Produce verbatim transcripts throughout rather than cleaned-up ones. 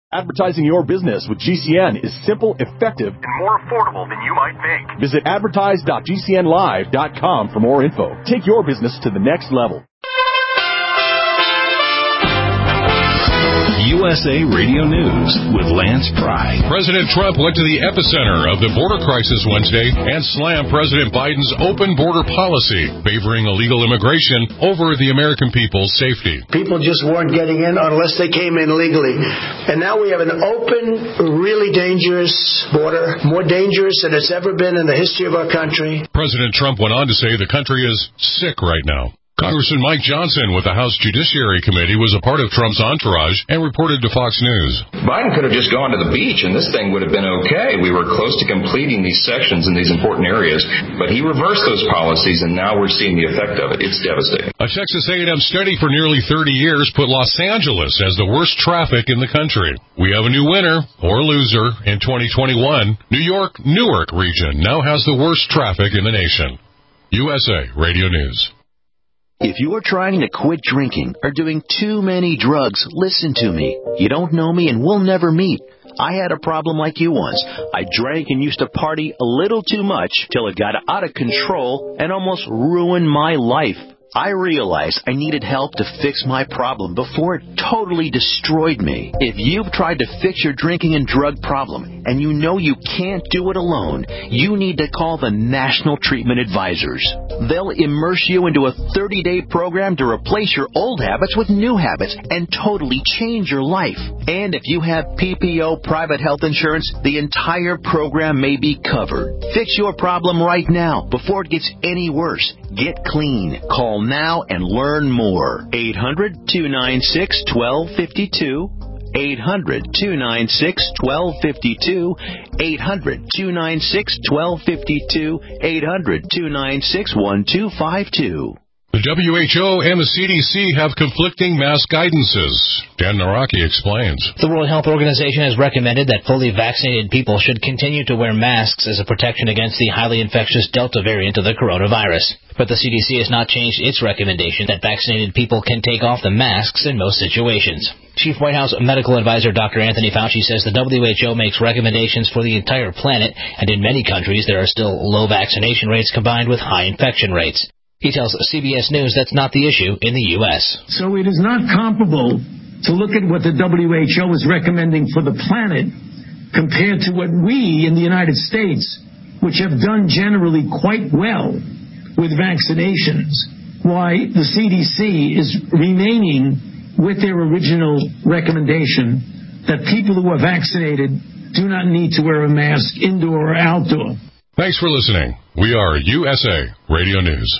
Advertising your business with G C N is simple, effective, and more affordable than you might think. Visit advertise dot g c n live dot com for more info. Take your business to the next level. U S A Radio News with Lance Pry. President Trump went to the epicenter of the border crisis Wednesday and slammed President Biden's open border policy, favoring illegal immigration over the American people's safety. People just weren't getting in unless they came in legally. And now we have an open, really dangerous border, more dangerous than it's ever been in the history of our country. President Trump went on to say the country is sick right now. Congressman Mike Johnson with the House Judiciary Committee was a part of Trump's entourage and reported to Fox News. Biden could have just gone to the beach and this thing would have been okay. We were close to completing these sections in these important areas, but he reversed those policies and now we're seeing the effect of it. It's devastating. A Texas A and M study for nearly thirty years put Los Angeles as the worst traffic in the country. We have a new winner or loser in twenty twenty-one. New York, Newark region now has the worst traffic in the nation. U S A Radio News. If you're trying to quit drinking or doing too many drugs, listen to me. You don't know me and we'll never meet. I had a problem like you once. I drank and used to party a little too much till it got out of control and almost ruined my life. I realized I needed help to fix my problem before it totally destroyed me. If you've tried to fix your drinking and drug problem and you know you can't do it alone, you need to call the National Treatment Advisors. They'll immerse you into a thirty-day program to replace your old habits with new habits and totally change your life. And if you have P P O private health insurance, the entire program may be covered. Fix your problem right now before it gets any worse. Get clean. Call now and learn more. eight hundred, two nine six, one two five two. eight hundred, two nine six, one two five two. eight hundred, two nine six, one two five two. eight hundred, two nine six, one two five two. The W H O and the C D C have conflicting mask guidances. Dan Naraki explains. The World Health Organization has recommended that fully vaccinated people should continue to wear masks as a protection against the highly infectious Delta variant of the coronavirus. But the C D C has not changed its recommendation that vaccinated people can take off the masks in most situations. Chief White House Medical Advisor Doctor Anthony Fauci says the W H O makes recommendations for the entire planet, and in many countries there are still low vaccination rates combined with high infection rates. He tells C B S News that's not the issue in the U S. So it is not comparable to look at what the W H O is recommending for the planet compared to what we in the United States, which have done generally quite well with vaccinations, why the C D C is remaining with their original recommendation that people who are vaccinated do not need to wear a mask indoor or outdoor. Thanks for listening. We are U S A Radio News.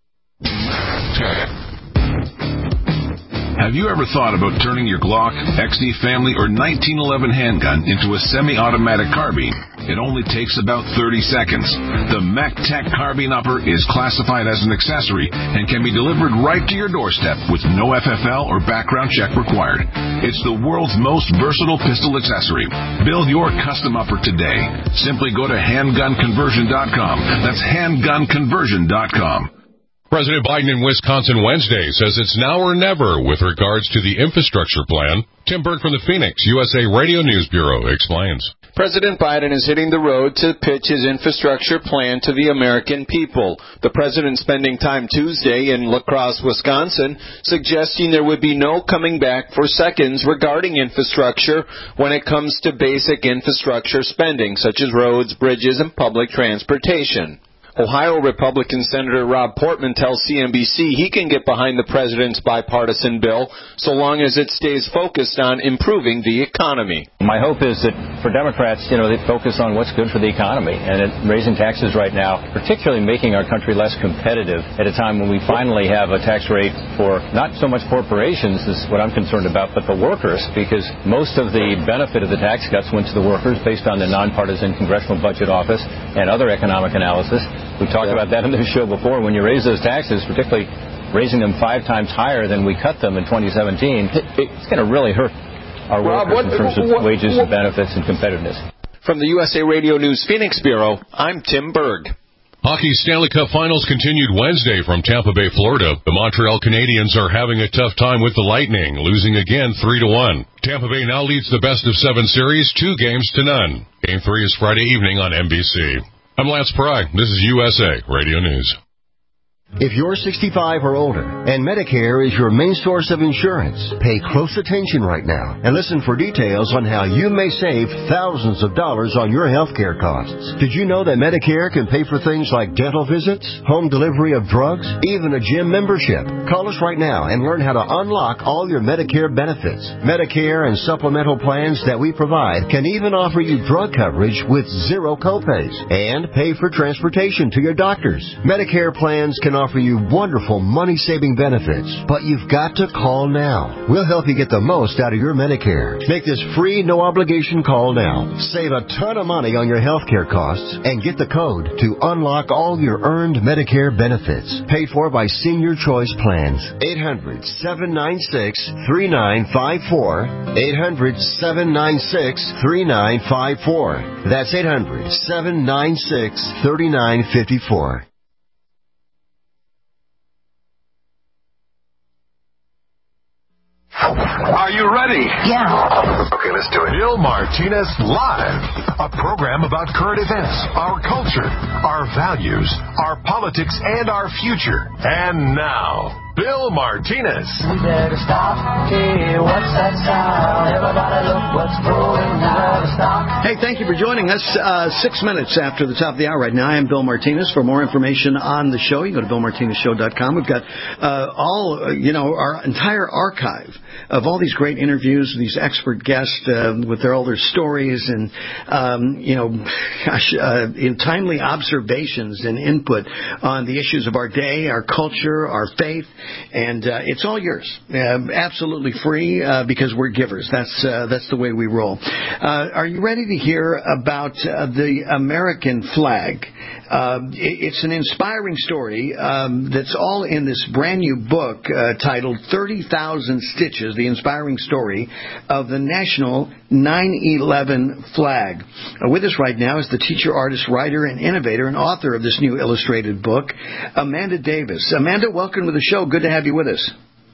Have you ever thought about turning your Glock, X D Family, or nineteen eleven handgun into a semi-automatic carbine? It only takes about thirty seconds. The MacTech Carbine Upper is classified as an accessory and can be delivered right to your doorstep with no F F L or background check required. It's the world's most versatile pistol accessory. Build your custom upper today. Simply go to handgun conversion dot com. That's handgun conversion dot com. President Biden in Wisconsin Wednesday says it's now or never with regards to the infrastructure plan. Tim Berg from the Phoenix U S A Radio News Bureau explains. President Biden is hitting the road to pitch his infrastructure plan to the American people. The president spending time Tuesday in La Crosse, Wisconsin, suggesting there would be no coming back for seconds regarding infrastructure when it comes to basic infrastructure spending, such as roads, bridges, and public transportation. Ohio Republican Senator Rob Portman tells C N B C he can get behind the president's bipartisan bill so long as it stays focused on improving the economy. My hope is that for Democrats, you know, they focus on what's good for the economy, and it, raising taxes right now, particularly making our country less competitive at a time when we finally have a tax rate for not so much corporations is what I'm concerned about, but the workers, because most of the benefit of the tax cuts went to the workers based on the nonpartisan Congressional Budget Office and other economic analysis. We talked yeah. about that in the show before. When you raise those taxes, particularly raising them five times higher than we cut them in twenty seventeen, it's going to really hurt our Rob, workers what, in terms of what, wages what, and benefits and competitiveness. From the U S A Radio News Phoenix Bureau, I'm Tim Berg. Hockey Stanley Cup Finals continued Wednesday from Tampa Bay, Florida. The Montreal Canadiens are having a tough time with the Lightning, losing again three to one. Tampa Bay now leads the best-of-seven series two games to none. Game three is Friday evening on N B C. I'm Lance Pry. This is U S A Radio News. If you're sixty-five or older and Medicare is your main source of insurance, pay close attention right now and listen for details on how you may save thousands of dollars on your health care costs. Did you know that Medicare can pay for things like dental visits, home delivery of drugs, even a gym membership? Call us right now and learn how to unlock all your Medicare benefits. Medicare and supplemental plans that we provide can even offer you drug coverage with zero copays and pay for transportation to your doctors. Medicare plans can offer you wonderful money-saving benefits, but you've got to call now. We'll help you get the most out of your Medicare. Make this free, no-obligation call now. Save a ton of money on your health care costs and get the code to unlock all your earned Medicare benefits. Paid for by Senior Choice Plans. eight hundred, seven nine six, three nine five four. eight hundred, seven nine six, three nine five four. That's eight hundred, seven nine six, three nine five four. Are you ready? Yeah. Okay, let's do it. Bill Martinez Live, a program about current events, our culture, our values, our politics, and our future. And now, Bill Martinez. We better stop. Hey, what's that sound? Everybody look what's going on. Stop. Hey, thank you for joining us. Uh, six minutes after the top of the hour right now. I am Bill Martinez. For more information on the show, you go to bill martinez show dot com. We've got uh, all, uh, you know, our entire archive of all these great interviews, these expert guests uh, with their older stories and, um, you know, gosh, uh, in timely observations and input on the issues of our day, our culture, our faith. And uh, it's all yours, uh, absolutely free uh, because we're givers. That's uh, that's the way we roll. Uh, are you ready to hear about uh, the American flag? Uh, it's an inspiring story um, that's all in this brand new book uh, titled thirty thousand Stitches, the inspiring story of the National nine eleven Flag. Uh, with us right now is the teacher, artist, writer, and innovator and author of this new illustrated book, Amanda Davis. Amanda, welcome to the show. Good to have you with us.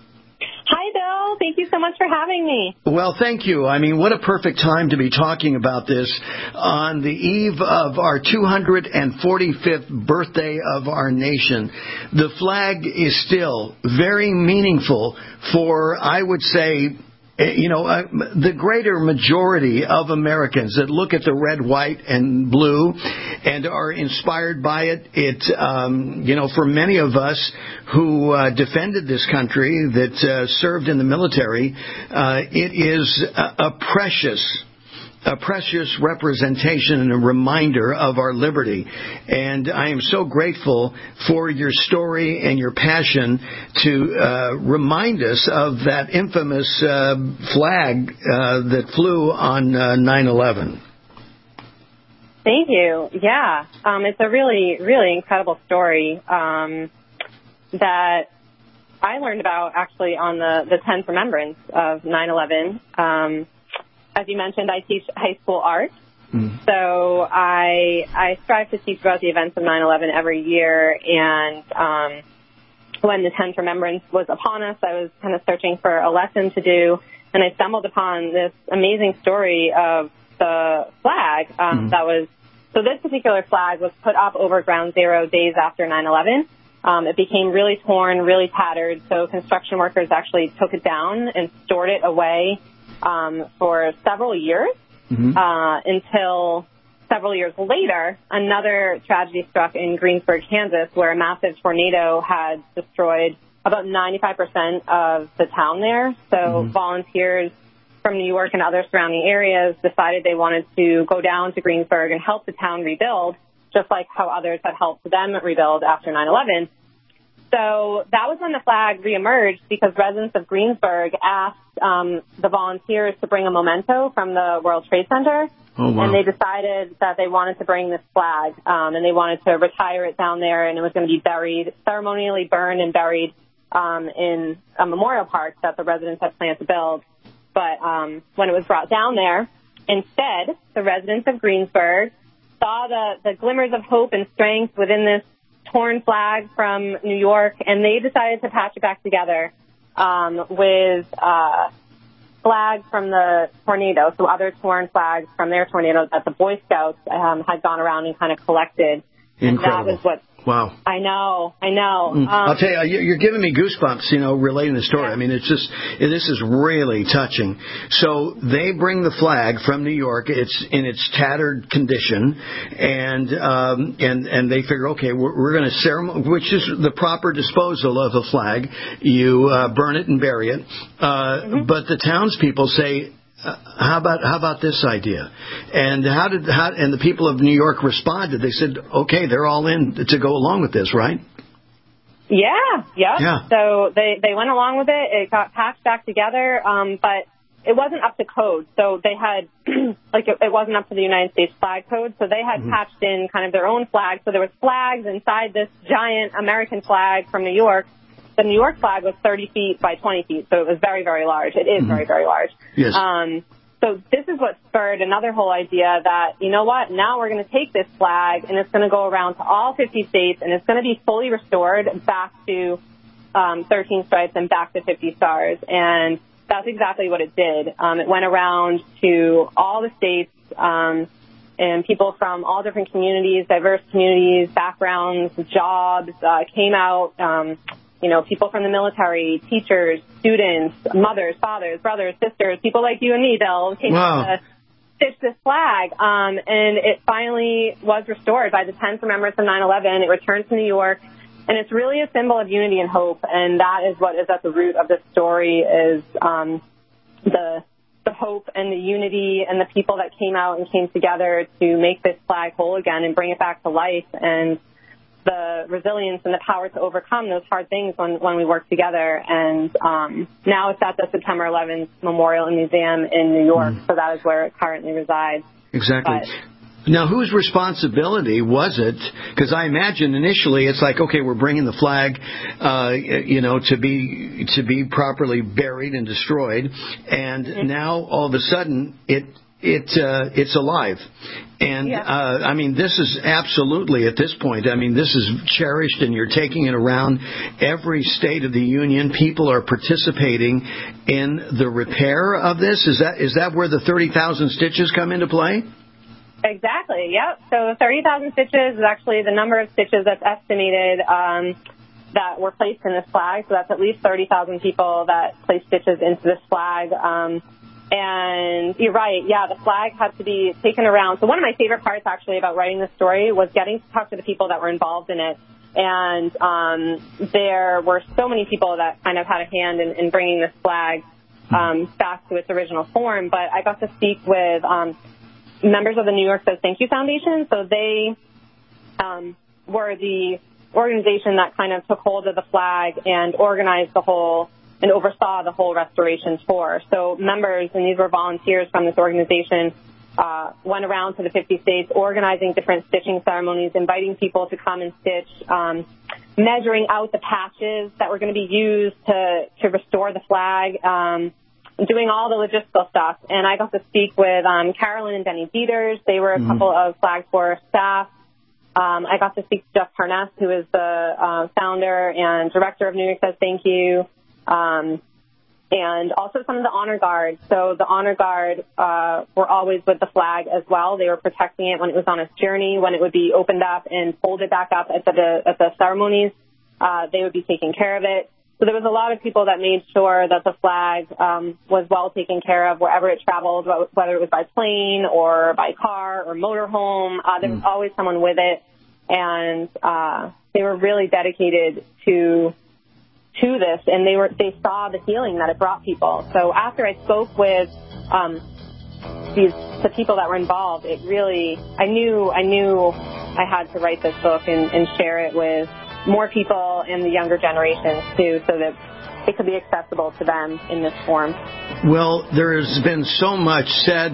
Hi, Bill. Thank you so much for having me. Well, thank you. I mean, what a perfect time to be talking about this on the eve of our two hundred forty-fifth birthday of our nation. The flag is still very meaningful for, I would say, you know, uh, the greater majority of Americans that look at the red, white, and blue and are inspired by it. It, um, you know, for many of us who uh, defended this country, that uh, served in the military, uh, it is a, a precious a precious representation and a reminder of our liberty. And I am so grateful for your story and your passion to uh, remind us of that infamous uh, flag uh, that flew on uh, nine eleven. Thank you. Yeah, um, it's a really, really incredible story um, that I learned about actually on the, the tenth remembrance of nine eleven. Um, As you mentioned, I teach high school art, mm. so I I strive to teach about the events of nine eleven every year, and um, when the tenth Remembrance was upon us, I was kind of searching for a lesson to do, and I stumbled upon this amazing story of the flag um, mm. that was, so this particular flag was put up over Ground Zero days after nine eleven. Um, it became really torn, really tattered, so construction workers actually took it down and stored it away Um, for several years mm-hmm. uh, until several years later, another tragedy struck in Greensburg, Kansas, where a massive tornado had destroyed about ninety-five percent of the town there. So mm-hmm. volunteers from New York and other surrounding areas decided they wanted to go down to Greensburg and help the town rebuild, just like how others had helped them rebuild after nine eleven. So that was when the flag reemerged because residents of Greensburg asked um, the volunteers to bring a memento from the World Trade Center. Oh, wow. And they decided that they wanted to bring this flag, um, and they wanted to retire it down there, and it was going to be buried, ceremonially burned and buried um, in a memorial park that the residents had planned to build. But um, when it was brought down there, instead, the residents of Greensburg saw the, the glimmers of hope and strength within this torn flag from New York, and they decided to patch it back together um, with uh, flags from the tornado, so other torn flags from their tornado that the Boy Scouts um, had gone around and kind of collected. Incredible. And that was what Wow. I know, I know. Um, I'll tell you, you're giving me goosebumps, you know, relating the story. I mean, it's just, this is really touching. So they bring the flag from New York. It's in its tattered condition, and um, and and they figure, okay, we're, we're going to ceremony, which is the proper disposal of a flag. You uh, burn it and bury it. Uh, mm-hmm. But the townspeople say, Uh, how about how about this idea? And how did how, and the people of New York responded? They said, okay, they're all in to go along with this, right? Yeah, yep. yeah. So they they went along with it. It got patched back together, um, but it wasn't up to code. So they had like it, it wasn't up to the United States flag code. So they had mm-hmm. patched in kind of their own flag. So there was flags inside this giant American flag from New York. The New York flag was thirty feet by twenty feet, so it was very, very large. It is mm-hmm. very, very large. Yes. Um, so this is what spurred another whole idea that, you know what, now we're going to take this flag and it's going to go around to all fifty states and it's going to be fully restored back to um, thirteen stripes and back to fifty stars. And that's exactly what it did. Um, it went around to all the states, um, and people from all different communities, diverse communities, backgrounds, jobs, uh, came out. Um, You know, people from the military, teachers, students, mothers, fathers, brothers, sisters, people like you and me, Bill, came wow. out to stitch this flag. Um, and it finally was restored by the tenth Remembrance of nine eleven. It returned to New York. And it's really a symbol of unity and hope. And that is what is at the root of this story is um, the the hope and the unity and the people that came out and came together to make this flag whole again and bring it back to life. And the resilience and the power to overcome those hard things when, when we work together. And um, now it's at the September eleventh Memorial and Museum in New York, mm. so that is where it currently resides. Exactly. But, now, whose responsibility was it? Because I imagine initially it's like, okay, we're bringing the flag, uh, you know, to be to be properly buried and destroyed, and mm-hmm. now all of a sudden it it uh, it's alive. And, yeah. uh, I mean, this is absolutely, at this point, I mean, this is cherished and you're taking it around every state of the union. People are participating in the repair of this. Is that is that where the thirty thousand stitches come into play? Exactly, yep. So thirty thousand stitches is actually the number of stitches that's estimated um, that were placed in this flag. So that's at least thirty thousand people that placed stitches into this flag. Um And you're right, yeah, the flag had to be taken around. So one of my favorite parts, actually, about writing this story was getting to talk to the people that were involved in it. And um, there were so many people that kind of had a hand in, in bringing this flag um, back to its original form. But I got to speak with um, members of the New York Says Thank You Foundation. So they um, were the organization that kind of took hold of the flag and organized the whole and oversaw the whole restoration tour. So members, and these were volunteers from this organization, uh, went around to the fifty states, organizing different stitching ceremonies, inviting people to come and stitch, um, measuring out the patches that were going to be used to, to restore the flag, um, doing all the logistical stuff. And I got to speak with um, Carolyn and Denny Dieters. They were a mm-hmm. couple of Flag Tour staff. Um, I got to speak to Jeff Parness, who is the uh, founder and director of New York Says Thank You. Um, and also some of the honor guard. So the honor guard uh, were always with the flag as well. They were protecting it when it was on its journey, when it would be opened up and folded back up at the at the ceremonies. Uh, they would be taking care of it. So there was a lot of people that made sure that the flag um, was well taken care of wherever it traveled, whether it was by plane or by car or motorhome. Uh, there was always someone with it, and uh, they were really dedicated to. to this, and they were they saw the healing that it brought people. So after I spoke with um, these the people that were involved, it really I knew I knew I had to write this book and, and share it with more people and the younger generations too, so that it could be accessible to them in this form. Well, there's been so much said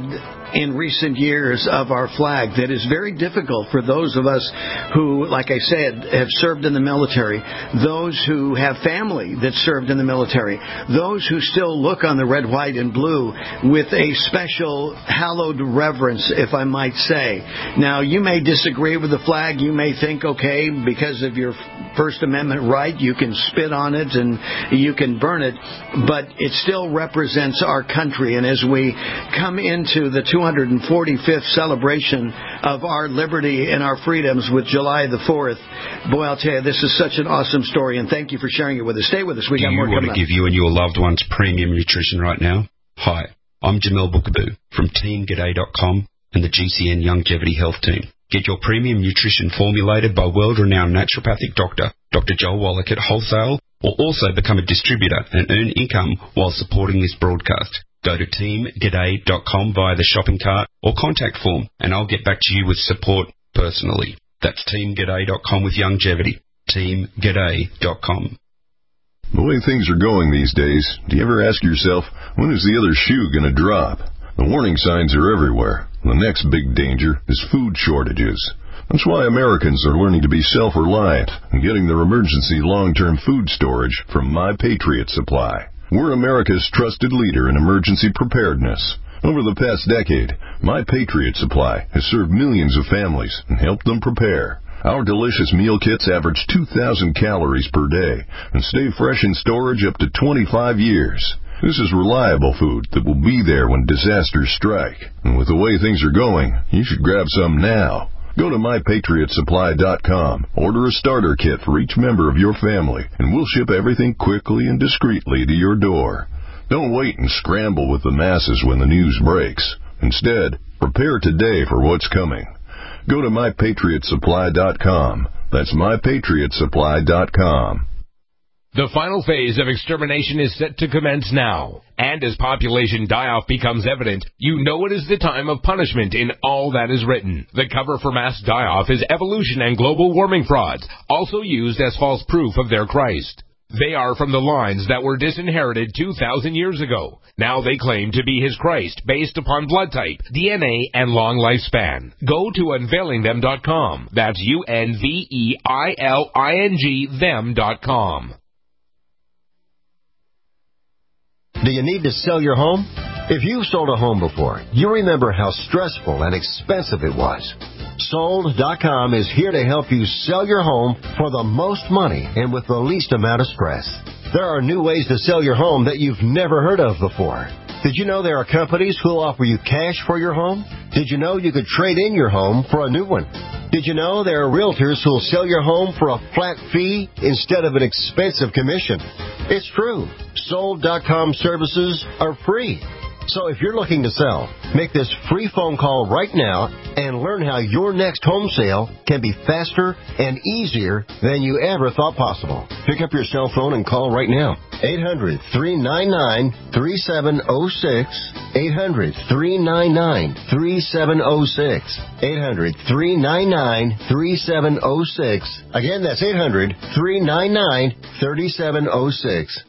in recent years of our flag that is very difficult for those of us who, like I said, have served in the military, those who have family that served in the military, those who still look on the red, white, and blue with a special hallowed reverence, if I might say. Now, you may disagree with the flag. You may think, okay, because of your First Amendment right, you can spit on it and you can burn it, but it still represents our country. And as we come into the two hundred forty-fifth celebration of our liberty and our freedoms with July the fourth, boy, I'll tell you, this is such an awesome story, and thank you for sharing it with us. Stay with us. We got more coming up. Do you want to give you and your loved ones premium nutrition right now? Hi, I'm Jamel Bookaboo from team g'day dot com and the G C N Longevity Health Team. Get your premium nutrition formulated by world-renowned naturopathic doctor, Doctor Joel Wallach at wholesale, or also become a distributor and earn income while supporting this broadcast. Go to team g'day dot com via the shopping cart or contact form, and I'll get back to you with support personally. That's team g'day dot com with longevity. team g'day dot com. The way things are going these days, do you ever ask yourself, when is the other shoe going to drop? The warning signs are everywhere. The next big danger is food shortages. That's why Americans are learning to be self-reliant and getting their emergency long-term food storage from My Patriot Supply. We're America's trusted leader in emergency preparedness. Over the past decade, My Patriot Supply has served millions of families and helped them prepare. Our delicious meal kits average two thousand calories per day and stay fresh in storage up to twenty-five years. This is reliable food that will be there when disasters strike. And with the way things are going, you should grab some now. Go to my patriot supply dot com, order a starter kit for each member of your family, and we'll ship everything quickly and discreetly to your door. Don't wait and scramble with the masses when the news breaks. Instead, prepare today for what's coming. Go to my patriot supply dot com. That's my patriot supply dot com. The final phase of extermination is set to commence now. And as population die-off becomes evident, you know it is the time of punishment in all that is written. The cover for mass die-off is evolution and global warming frauds, also used as false proof of their Christ. They are from the lines that were disinherited two thousand years ago. Now they claim to be his Christ based upon blood type, D N A, and long lifespan. Go to unveiling them dot com. That's U N V E I L I N G them dot com. Do you need to sell your home? If you've sold a home before, you remember how stressful and expensive it was. Sold dot com is here to help you sell your home for the most money and with the least amount of stress. There are new ways to sell your home that you've never heard of before. Did you know there are companies who'll offer you cash for your home? Did you know you could trade in your home for a new one? Did you know there are realtors who'll sell your home for a flat fee instead of an expensive commission? It's true. Sold dot com services are free. So if you're looking to sell, make this free phone call right now and learn how your next home sale can be faster and easier than you ever thought possible. Pick up your cell phone and call right now. eight hundred, three nine nine, three seven zero six. eight hundred, three nine nine, three seven zero six. eight hundred, three nine nine, three seven zero six. Again, that's eight hundred, three nine nine, three seven zero six.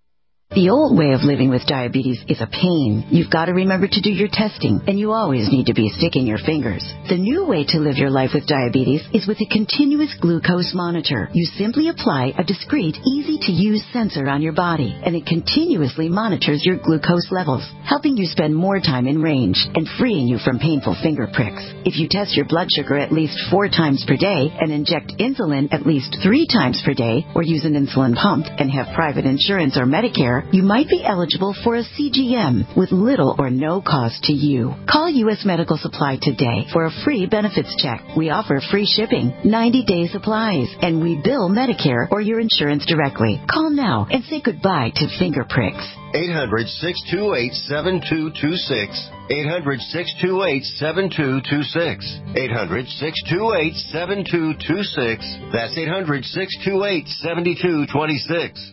The old way of living with diabetes is a pain. You've got to remember to do your testing, and you always need to be sticking your fingers. The new way to live your life with diabetes is with a continuous glucose monitor. You simply apply a discreet, easy-to-use sensor on your body, and it continuously monitors your glucose levels, helping you spend more time in range and freeing you from painful finger pricks. If you test your blood sugar at least four times per day and inject insulin at least three times per day, or use an insulin pump and have private insurance or Medicare, you might be eligible for a C G M with little or no cost to you. Call U S Medical Supply today for a free benefits check. We offer free shipping, ninety-day supplies, and we bill Medicare or your insurance directly. Call now and say goodbye to finger pricks. eight hundred, six two eight, seven two two six. eight hundred, six two eight, seven two two six. eight hundred, six two eight, seven two two six. That's eight hundred, six two eight, seven two two six.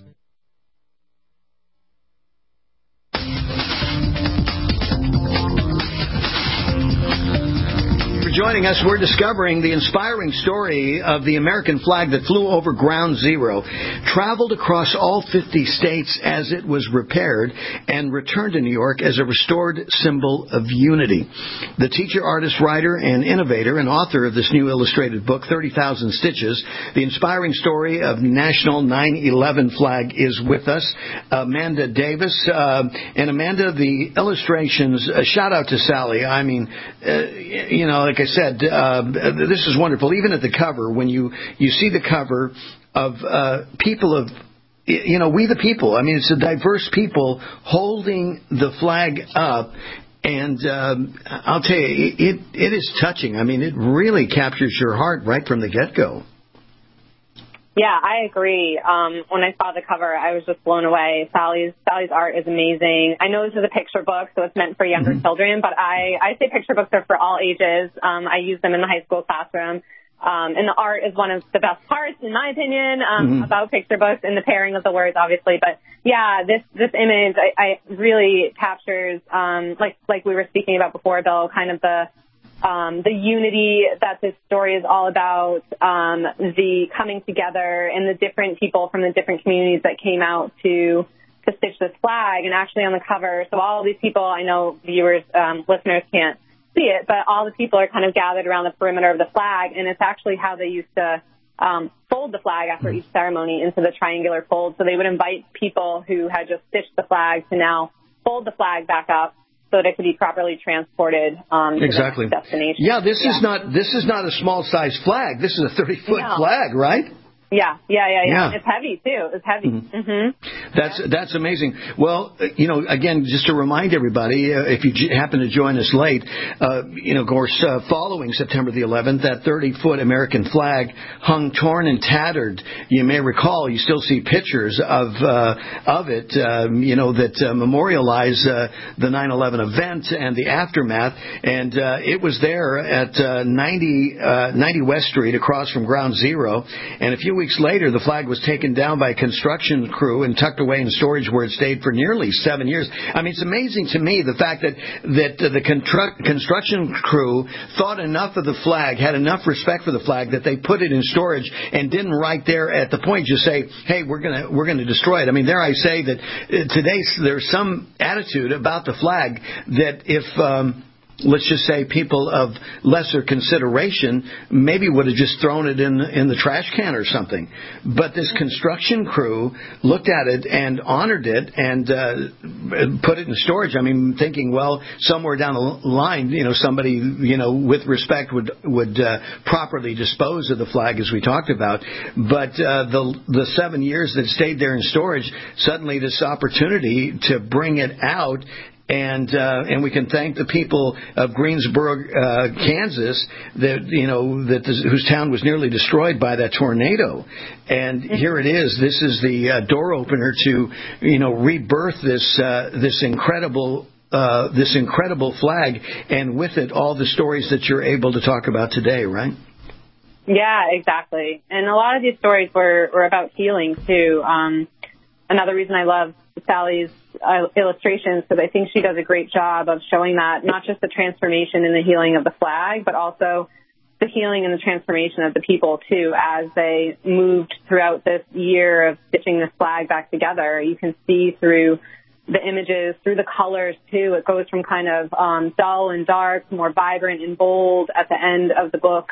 joining us. We're discovering the inspiring story of the American flag that flew over Ground Zero, traveled across all fifty states as it was repaired, and returned to New York as a restored symbol of unity. The teacher, artist, writer, and innovator and author of this new illustrated book, thirty thousand Stitches, The Inspiring Story of National nine eleven Flag, is with us. Amanda Davis. Uh, and Amanda, the illustrations, uh, shout out to Sally. I mean, uh, you know, like I said, uh, this is wonderful. Even at the cover, when you, you see the cover of uh, people of, you know, we the people. I mean, it's a diverse people holding the flag up. And um, I'll tell you, it, it is touching. I mean, it really captures your heart right from the get-go. Yeah, I agree. Um, when I saw the cover, I was just blown away. Sally's Sally's art is amazing. I know this is a picture book, so it's meant for younger mm-hmm. children, but I, I say picture books are for all ages. Um, I use them in the high school classroom. Um, and the art is one of the best parts, in my opinion, um, mm-hmm. about picture books, and the pairing of the words, obviously. But, yeah, this this image I, I really captures, um, like like we were speaking about before, Bill, kind of the Um, the unity that this story is all about, um, the coming together and the different people from the different communities that came out to to stitch this flag. And actually on the cover, so all of these people, I know viewers, um, listeners can't see it, but all the people are kind of gathered around the perimeter of the flag, and it's actually how they used to um, fold the flag after each ceremony into the triangular fold. So they would invite people who had just stitched the flag to now fold the flag back up, so that it could be properly transported um, to exactly. the destination. Yeah, this yeah. is not this is not a small size flag. This is a thirty foot no. flag, right? Yeah, yeah, yeah, yeah, yeah. It's heavy, too. It's heavy. Mm-hmm. Mm-hmm. That's that's amazing. Well, you know, again, just to remind everybody, uh, if you j- happen to join us late, uh, you know, of course, uh, following September the eleventh, that thirty foot American flag hung torn and tattered. You may recall, you still see pictures of uh, of it, um, you know, that uh, memorialize uh, the nine eleven event and the aftermath. And uh, it was there at uh, ninety, uh, ninety West Street across from Ground Zero. And a few weeks later, the flag was taken down by a construction crew and tucked away in storage where it stayed for nearly seven years. I mean, it's amazing to me the fact that that uh, the constru- construction crew thought enough of the flag, had enough respect for the flag that they put it in storage and didn't right there at the point just say, "Hey, we're gonna we're gonna destroy it." I mean, there I say that uh, today there's some attitude about the flag that if um, let's just say people of lesser consideration maybe would have just thrown it in in the trash can or something. But this construction crew looked at it and honored it and uh, put it in storage. I mean, thinking, well, somewhere down the line, you know, somebody, you know, with respect would would uh, properly dispose of the flag, as we talked about. But uh, the the seven years that it stayed there in storage, suddenly this opportunity to bring it out. And uh, and we can thank the people of Greensboro, uh, Kansas, that you know that this, whose town was nearly destroyed by that tornado. And here it is. This is the uh, door opener to you know rebirth this uh, this incredible uh, this incredible flag, and with it all the stories that you're able to talk about today, right? Yeah, exactly. And a lot of these stories were were about healing too. Um, another reason I love Sally's uh, illustrations, because I think she does a great job of showing that not just the transformation and the healing of the flag, but also the healing and the transformation of the people too, as they moved throughout this year of stitching this flag back together. You can see through the images, through the colors too. It goes from kind of um, dull and dark, more vibrant and bold at the end of the book.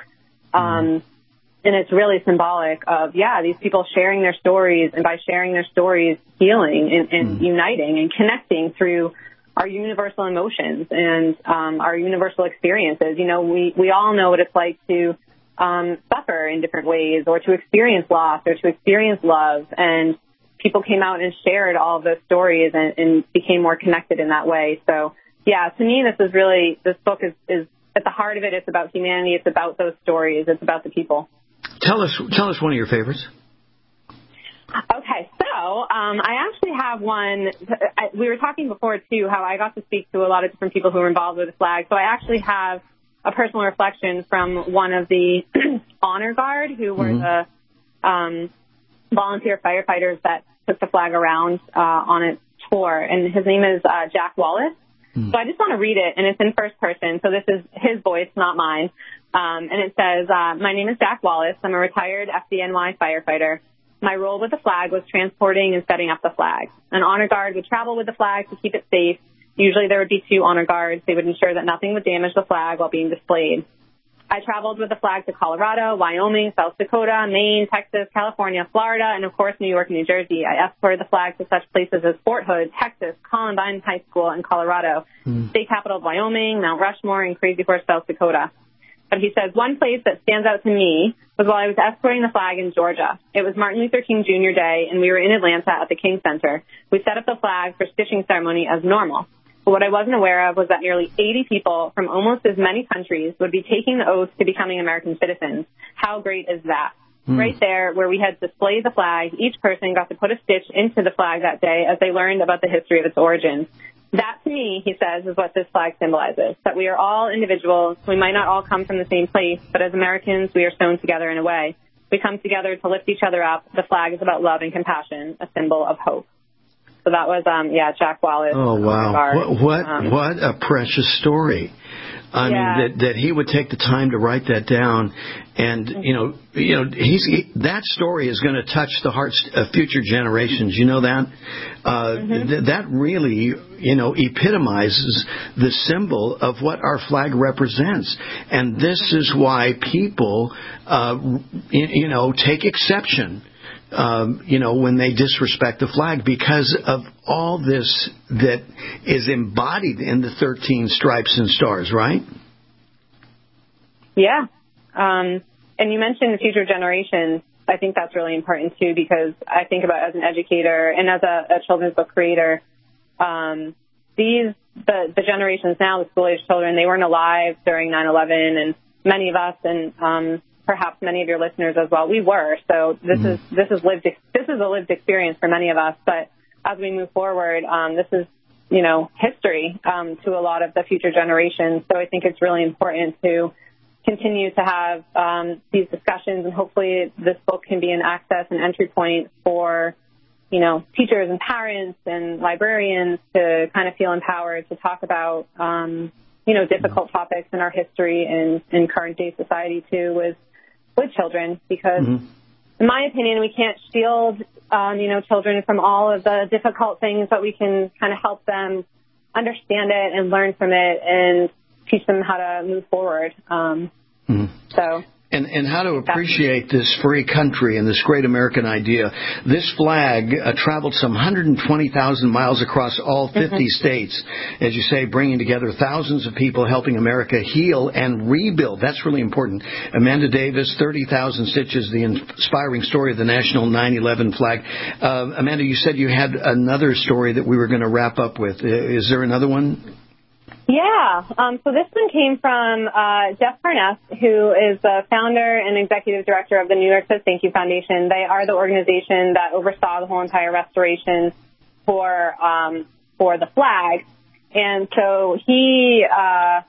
Um, And it's really symbolic of, yeah, these people sharing their stories, and by sharing their stories, healing and, and mm. uniting and connecting through our universal emotions and um, our universal experiences. You know, we, we all know what it's like to um, suffer in different ways, or to experience loss, or to experience love. And people came out and shared all of those stories and, and became more connected in that way. So, yeah, to me, this is really, this book is, is at the heart of it. It's about humanity. It's about those stories. It's about the people. Tell us, tell us one of your favorites. Okay, so um, I actually have one. We were talking before, too, how I got to speak to a lot of different people who were involved with the flag. So I actually have a personal reflection from one of the honor guard, who were mm-hmm. the um, volunteer firefighters that took the flag around uh, on its tour. And his name is uh, Jack Wallace. Mm-hmm. So I just want to read it, and it's in first person. So this is his voice, not mine. Um, and it says, uh, my name is Jack Wallace. I'm a retired F D N Y firefighter. My role with the flag was transporting and setting up the flag. An honor guard would travel with the flag to keep it safe. Usually there would be two honor guards. They would ensure that nothing would damage the flag while being displayed. I traveled with the flag to Colorado, Wyoming, South Dakota, Maine, Texas, California, Florida, and of course New York and New Jersey. I escorted the flag to such places as Fort Hood, Texas, Columbine High School, and Colorado, mm. state capital of Wyoming, Mount Rushmore, and Crazy Horse, South Dakota. But he says one place that stands out to me was while I was escorting the flag in Georgia. It was Martin Luther King Junior Day, and we were in Atlanta at the King Center. We set up the flag for stitching ceremony as normal. But what I wasn't aware of was that nearly eighty people from almost as many countries would be taking the oath to becoming American citizens. How great is that? Mm. Right there, where we had displayed the flag, each person got to put a stitch into the flag that day as they learned about the history of its origins. That, to me, he says, is what this flag symbolizes, that we are all individuals. We might not all come from the same place, but as Americans, we are sewn together in a way. We come together to lift each other up. The flag is about love and compassion, a symbol of hope. So that was, um, yeah, Jack Wallace. Oh, wow. What what, um, what a precious story. I yeah. mean, that, that he would take the time to write that down. And, you know, you know, he's he, that story is going to touch the hearts of future generations. You know that? Uh, mm-hmm. th- that really, you know, epitomizes the symbol of what our flag represents. And this is why people, uh, you, you know, take exception. Um, you know, when they disrespect the flag because of all this that is embodied in the thirteen stripes and stars, right? Yeah. Um, and you mentioned future generations. I think that's really important, too, because I think about as an educator and as a, a children's book creator, um, these, the, the generations now, the school-age children, they weren't alive during nine eleven, and many of us, and um, perhaps many of your listeners as well, we were. So this mm-hmm. is this is lived this is a lived experience for many of us. But as we move forward, um, this is you know history um, to a lot of the future generations. So I think it's really important to continue to have um, these discussions, and hopefully this book can be an access and entry point for you know teachers and parents and librarians to kind of feel empowered to talk about um, you know difficult topics in our history and in current day society too with. with children, because mm-hmm. in my opinion, we can't shield, um, you know, children from all of the difficult things, but we can kind of help them understand it and learn from it and teach them how to move forward. Um, mm-hmm. So. And, and how to appreciate this free country and this great American idea. This flag uh, traveled some one hundred twenty thousand miles across all fifty mm-hmm. states, as you say, bringing together thousands of people, helping America heal and rebuild. That's really important. Amanda Davis, thirty thousand Stitches, the inspiring story of the national nine eleven flag. Uh, Amanda, you said you had another story that we were going to wrap up with. Is there another one? Yeah, um, so this one came from uh, Jeff Parness, who is the founder and executive director of the New York Says Thank You Foundation. They are the organization that oversaw the whole entire restoration for um, for the flag. And so he uh,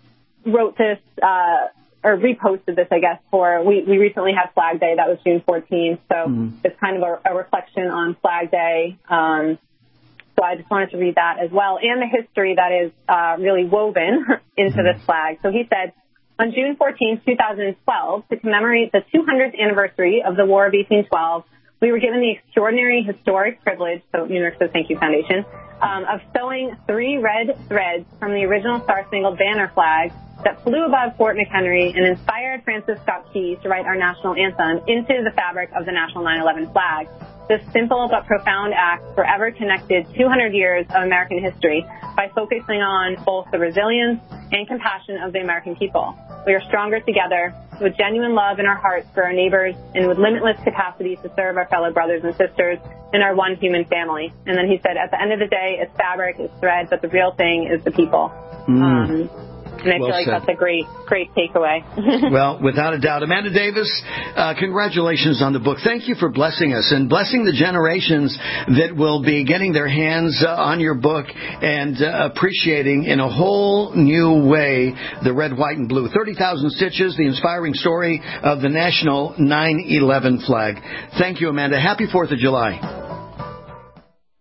wrote this, uh, or reposted this, I guess, for, we, we recently had Flag Day. That was June fourteenth. So mm-hmm. it's kind of a, a reflection on Flag Day. Um So I just wanted to read that as well, and the history that is uh, really woven into this flag. So he said, on June fourteenth, twenty twelve, to commemorate the two hundredth anniversary of the War of eighteen twelve, we were given the extraordinary historic privilege, so New York Says Thank You Foundation, um, of sewing three red threads from the original Star-Spangled Banner flag that flew above Fort McHenry and inspired Francis Scott Key to write our national anthem into the fabric of the national nine eleven flag. This simple but profound act forever connected two hundred years of American history by focusing on both the resilience and compassion of the American people. We are stronger together with genuine love in our hearts for our neighbors and with limitless capacity to serve our fellow brothers and sisters in our one human family. And then he said, at the end of the day, it's fabric, it's thread, but the real thing is the people. Mm. Um, And I well feel like said. That's a great, great takeaway. Well, without a doubt. Amanda Davis, uh, congratulations on the book. Thank you for blessing us and blessing the generations that will be getting their hands uh, on your book and uh, appreciating in a whole new way the red, white, and blue. thirty thousand Stitches, the inspiring story of the national nine eleven flag. Thank you, Amanda. Happy fourth of July.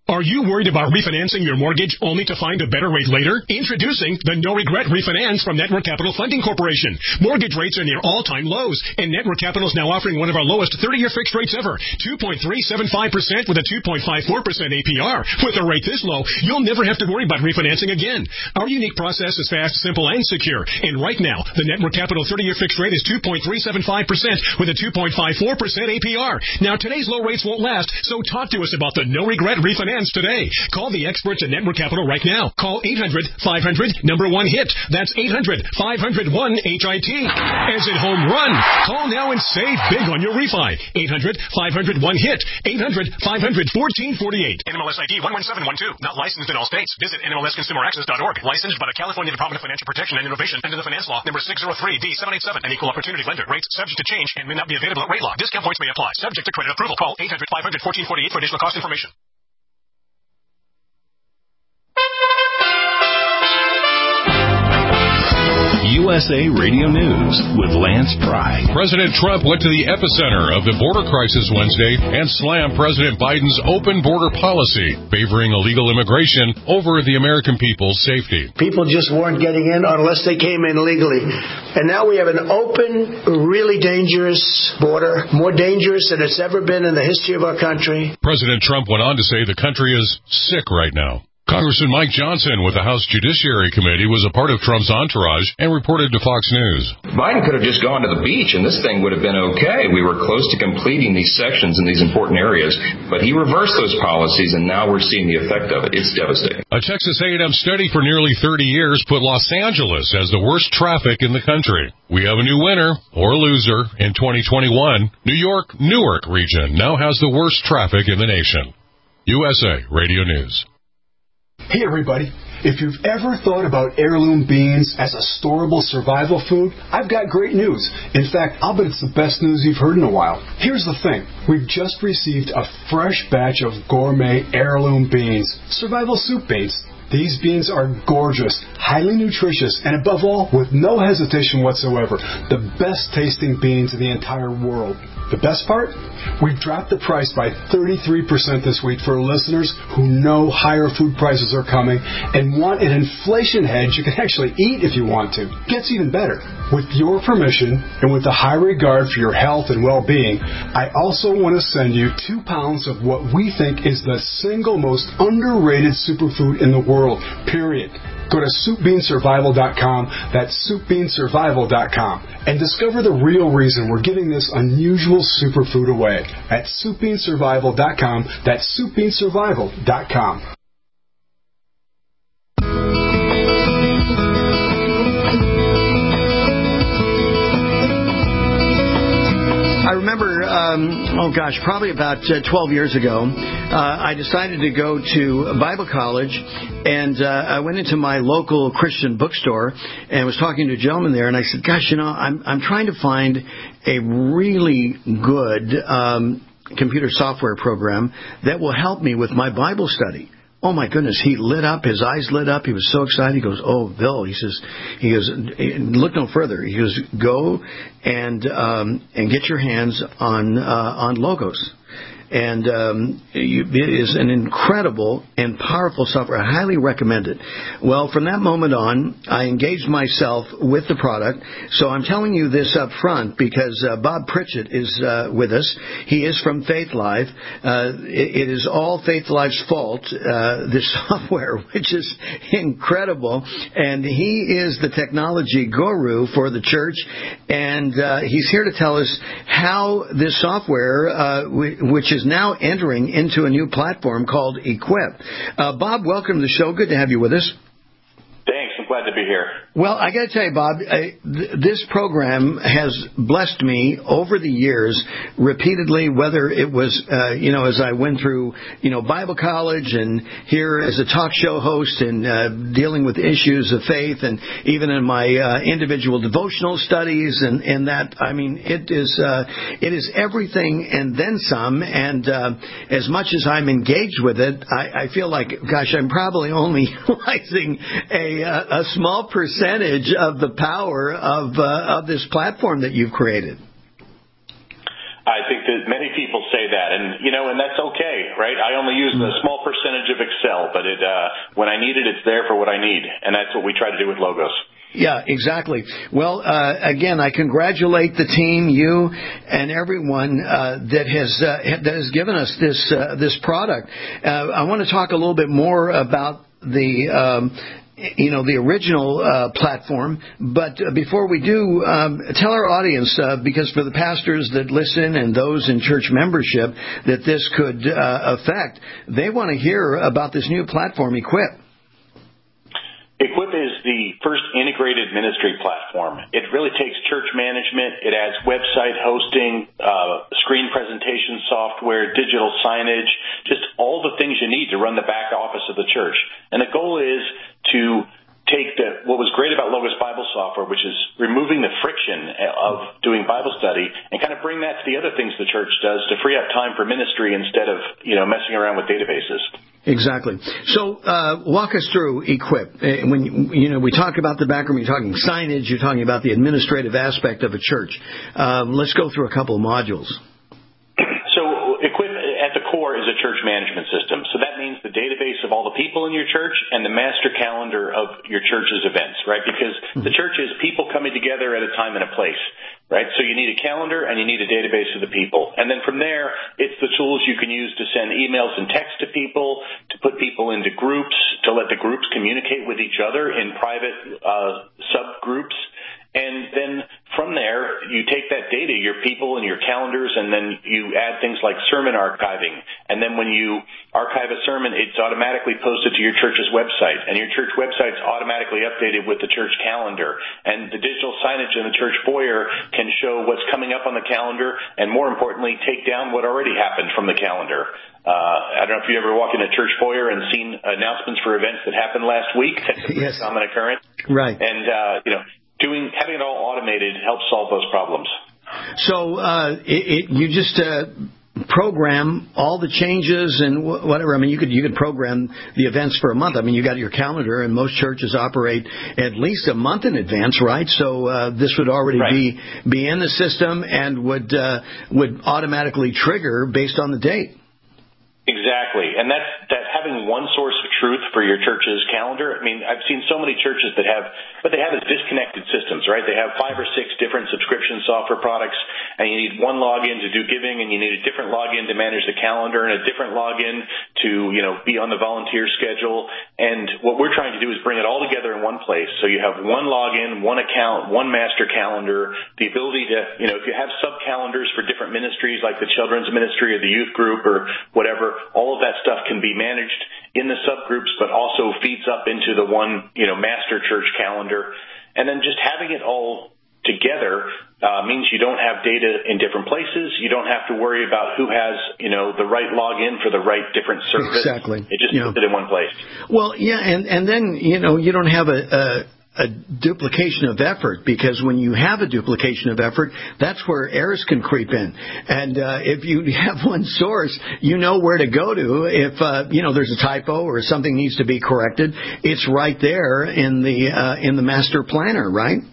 Are you worried about refinancing your mortgage only to find a better rate later? Introducing the No Regret Refinance from Network Capital Funding Corporation. Mortgage rates are near all-time lows, and Network Capital is now offering one of our lowest thirty-year fixed rates ever, two point three seven five percent with a two point five four percent A P R. With a rate this low, you'll never have to worry about refinancing again. Our unique process is fast, simple, and secure. And right now, the Network Capital thirty-year fixed rate is two point three seven five percent with a two point five four percent A P R. Now, today's low rates won't last, so talk to us about the No Regret Refinance today. Call the experts at Network Capital right now. Call eight hundred, five hundred, number one hit. That's eight hundred, five hundred, one H I T. As in home run. Call now and save big on your refi. eight hundred, five hundred, one hit. eight hundred, five hundred, fourteen forty-eight. N M L S I D one one seven one two. Not licensed in all states. Visit N M L S consumer access dot org. Licensed by the California Department of Financial Protection and Innovation under the Finance Law number six oh three D seven eight seven. An equal opportunity lender. Rates subject to change and may not be available at rate lock. Discount points may apply. Subject to credit approval. Call eight hundred, five hundred, fourteen forty-eight for additional cost information. U S A Radio News with Lance Pry. President Trump went to the epicenter of the border crisis Wednesday and slammed President Biden's open border policy, favoring illegal immigration over the American people's safety. People just weren't getting in unless they came in legally. And now we have an open, really dangerous border, more dangerous than it's ever been in the history of our country. President Trump went on to say the country is sick right now. Congressman Mike Johnson with the House Judiciary Committee was a part of Trump's entourage and reported to Fox News. Biden could have just gone to the beach and this thing would have been okay. We were close to completing these sections in these important areas, but he reversed those policies and now we're seeing the effect of it. It's devastating. A Texas A and M study for nearly thirty years put Los Angeles as the worst traffic in the country. We have a new winner or loser in twenty twenty-one. New York, Newark region now has the worst traffic in the nation. U S A Radio News. Hey everybody, if you've ever thought about heirloom beans as a storable survival food, I've got great news. In fact, I'll bet it's the best news you've heard in a while. Here's the thing, we've just received a fresh batch of gourmet heirloom beans, survival soup beans. These beans are gorgeous, highly nutritious, and above all, with no hesitation whatsoever, the best tasting beans in the entire world. The best part? We've dropped the price by thirty-three percent this week for listeners who know higher food prices are coming and want an inflation hedge you can actually eat if you want to. Gets even better. With your permission and with a high regard for your health and well-being, I also want to send you two pounds of what we think is the single most underrated superfood in the world, period. Go to soup bean survival dot com, that's soup bean survival dot com, and discover the real reason we're giving this unusual superfood away at soup bean survival dot com, that's soup bean survival dot com. I remember, um, oh gosh, probably about uh, twelve years ago, uh, I decided to go to Bible college, and uh, I went into my local Christian bookstore and was talking to a gentleman there, and I said, gosh, you know, I'm, I'm trying to find a really good um, computer software program that will help me with my Bible study. Oh my goodness, he lit up, his eyes lit up, he was so excited. He goes, oh, Bill, he says, he goes, look no further. He goes, go and um, and get your hands on uh, on Logos. And um, you, it is an incredible and powerful software. I highly recommend it. Well, from that moment on, I engaged myself with the product. So I'm telling you this up front because uh, Bob Pritchett is uh, with us. He is from Faith Life. Uh, it, it is all Faith Life's fault, uh, this software, which is incredible. And he is the technology guru for the church. And uh, he's here to tell us how this software, uh, which is now entering into a new platform called Equip. Uh, Bob, welcome to the show. Good to have you with us. Thanks. I'm glad to be here. Well, I got to tell you, Bob, I, th- this program has blessed me over the years repeatedly, whether it was, uh, you know, as I went through, you know, Bible college and here as a talk show host and uh, dealing with issues of faith and even in my uh, individual devotional studies and, and that, I mean, it is uh, it is everything and then some. And uh, as much as I'm engaged with it, I, I feel like, gosh, I'm probably only realizing a, a small percentage of the power of uh, of this platform that you've created. I think that many people say that, and you know, and that's okay, right? I only use a small percentage of Excel, but it uh, when I need it, it's there for what I need, and that's what we try to do with Logos. Yeah, exactly. Well, uh, again, I congratulate the team, you and everyone uh, that has uh, that has given us this uh, this product. Uh, I want to talk a little bit more about the. Um, you know, the original uh, platform. But uh, before we do, um, tell our audience, uh, because for the pastors that listen and those in church membership that this could uh, affect, they want to hear about this new platform, Equip. Equip is the first integrated ministry platform. It really takes church management. It adds website hosting, uh, screen presentation software, digital signage, just all the things you need to run the back office of the church. And the goal is to take the, what was great about Logos Bible Software, which is removing the friction of doing Bible study, and kind of bring that to the other things the church does to free up time for ministry instead of, you know, messing around with databases. Exactly. So uh, walk us through Equip. When you know we talk about the background, you're talking signage, you're talking about the administrative aspect of a church. Um, let's go through a couple of modules. So Equip at the core is a church management system. So that means the database of all the people in your church and the master calendar of your church's events, right? Because mm-hmm. the church is people coming together at a time and a place. Right, so you need a calendar and you need a database of the people. And then from there, it's the tools you can use to send emails and text to people, to put people into groups, to let the groups communicate with each other in private uh, subgroups. And then from there, you take that data, your people and your calendars, and then you add things like sermon archiving. And then when you archive a sermon, it's automatically posted to your church's website. And your church website's automatically updated with the church calendar. And the digital signage in the church foyer can show what's coming up on the calendar, and more importantly, take down what already happened from the calendar. Uh, I don't know if you ever walked in a church foyer and seen announcements for events that happened last week. That's a yes. common occurrence. Right. And, uh, you know, Doing having it all automated helps solve those problems. So uh, it, it, you just uh, program all the changes and wh- whatever. I mean, you could you could program the events for a month. I mean, you got your calendar, and most churches operate at least a month in advance, right? So uh, this would already right. be be in the system and would uh, would automatically trigger based on the date. Exactly, and that's that having one source of truth for your church's calendar. I mean, I've seen so many churches that have, what they have is disconnected systems, right? They have five or six different subscription software products, and you need one login to do giving, and you need a different login to manage the calendar, and a different login to, you know, be on the volunteer schedule. And what we're trying to do is bring it all together in one place. So you have one login, one account, one master calendar, the ability to, you know, if you have sub-calendars for different ministries like the children's ministry or the youth group or whatever, all of that stuff can be managed in the subgroups, but also feeds up into the one, you know, master church calendar. And then just having it all together uh, means you don't have data in different places. You don't have to worry about who has, you know, the right login for the right different service. Exactly. It just yeah. puts it in one place. Well, yeah, and, and then, you know, you don't have a... a a duplication of effort, because when you have a duplication of effort, that's where errors can creep in. And uh, if you have one source, you know where to go to. If uh, you know there's a typo or something needs to be corrected, it's right there in the uh, in the master planner, right?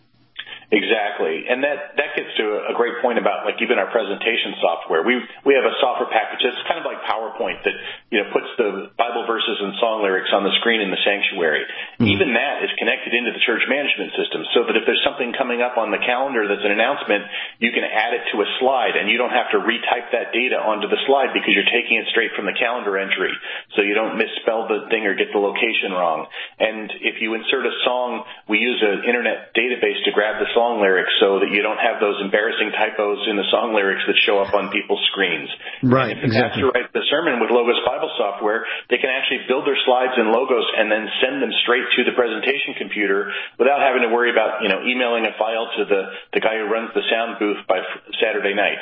Exactly, and that, that gets to a great point about, like, even our presentation software. We we have a software package that's kind of like PowerPoint that, you know, puts the Bible verses and song lyrics on the screen in the sanctuary. Mm-hmm. Even that is connected into the church management system, so that if there's something coming up on the calendar that's an announcement, you can add it to a slide, and you don't have to retype that data onto the slide because you're taking it straight from the calendar entry, so you don't misspell the thing or get the location wrong. And if you insert a song, we use an internet database to grab the song lyrics so that you don't have those embarrassing typos in the song lyrics that show up on people's screens. Right, and if exactly. After write the sermon with Logos Bible Software, they can actually build their slides in Logos and then send them straight to the presentation computer without having to worry about, you know, emailing a file to the, the guy who runs the sound booth by Saturday night.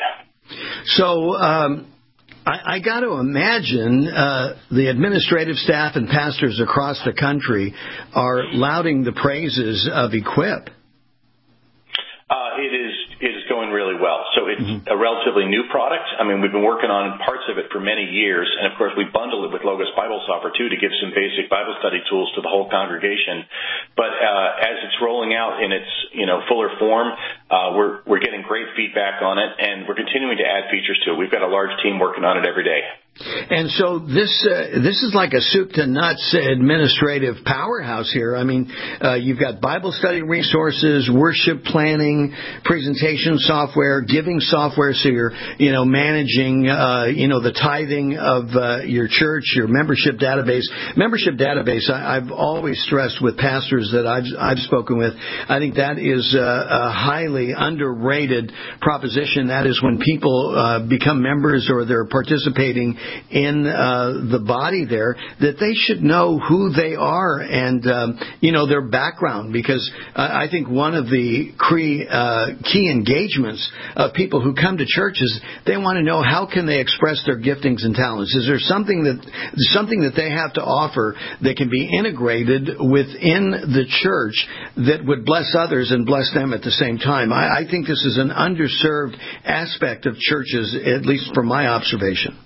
So, um, I, I got to imagine uh, the administrative staff and pastors across the country are lauding the praises of Equip. Uh, it is it is going really well. So it's mm-hmm. a relatively new product. I mean, we've been working on parts of it for many years, and of course we bundle it with Logos Bible Software too to give some basic Bible study tools to the whole congregation. But uh, as it's rolling out in its you know fuller form, uh, we're we're getting great feedback on it, and we're continuing to add features to it. We've got a large team working on it every day. And so this uh, this is like a soup to nuts administrative powerhouse here. I mean, uh, you've got Bible study resources, worship planning, presentation software, giving software, so you're you know managing uh, you know the tithing of uh, your church, your membership database. Membership database, I, I've always stressed with pastors that I've I've spoken with. I think that is a, a highly underrated proposition. That is when people uh, become members or they're participating in uh, the body there, that they should know who they are and, um, you know, their background. Because uh, I think one of the key, uh, key engagements of people who come to church is they want to know how can they express their giftings and talents. Is there something that something that they have to offer that can be integrated within the church that would bless others and bless them at the same time? I, I think this is an underserved aspect of churches, at least from my observation.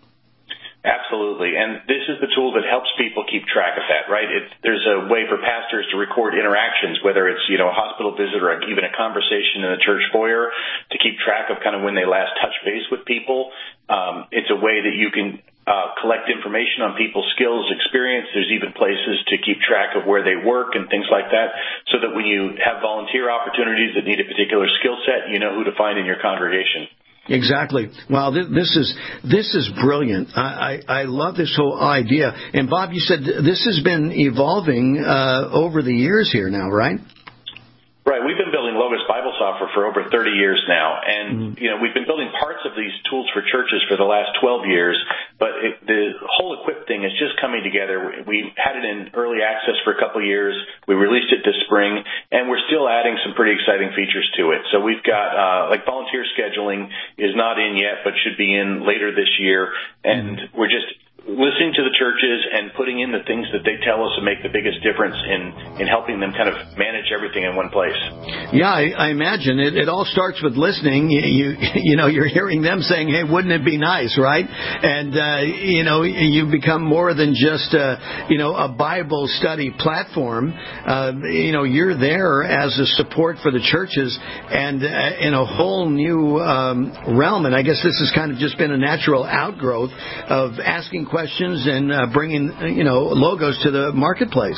Absolutely, and this is the tool that helps people keep track of that, right? It, there's a way for pastors to record interactions, whether it's, you know, a hospital visit or even a conversation in the church foyer, to keep track of kind of when they last touched base with people. Um, it's a way that you can uh, collect information on people's skills, experience. There's even places to keep track of where they work and things like that, so that when you have volunteer opportunities that need a particular skill set, you know who to find in your congregation. Exactly. Wow, this is this is brilliant. I, I, I love this whole idea. And Bob, you said this has been evolving uh, over the years here now, right? Right. We've been building Logos Bible Software for over thirty years now, and mm-hmm. you know we've been building parts of these tools for churches for the last twelve years. But it, the whole Equip thing is just coming together. We had it in early access for a couple of years. We released it this spring, and we're still adding some pretty exciting features to it. So we've got uh, like volunteer scheduling is not in yet, but should be in later this year, and mm-hmm. we're just listening to the churches and putting in the things that they tell us to make the biggest difference in, in helping them kind of manage everything in one place. Yeah, I, I imagine it, it all starts with listening. You, you you know, you're hearing them saying, hey, wouldn't it be nice, right? And, uh, you know, you become more than just, a, you know, a Bible study platform. Uh, you know, you're there as a support for the churches and uh, in a whole new um, realm. And I guess this has kind of just been a natural outgrowth of asking questions and uh, bringing, you know, logos to the marketplace.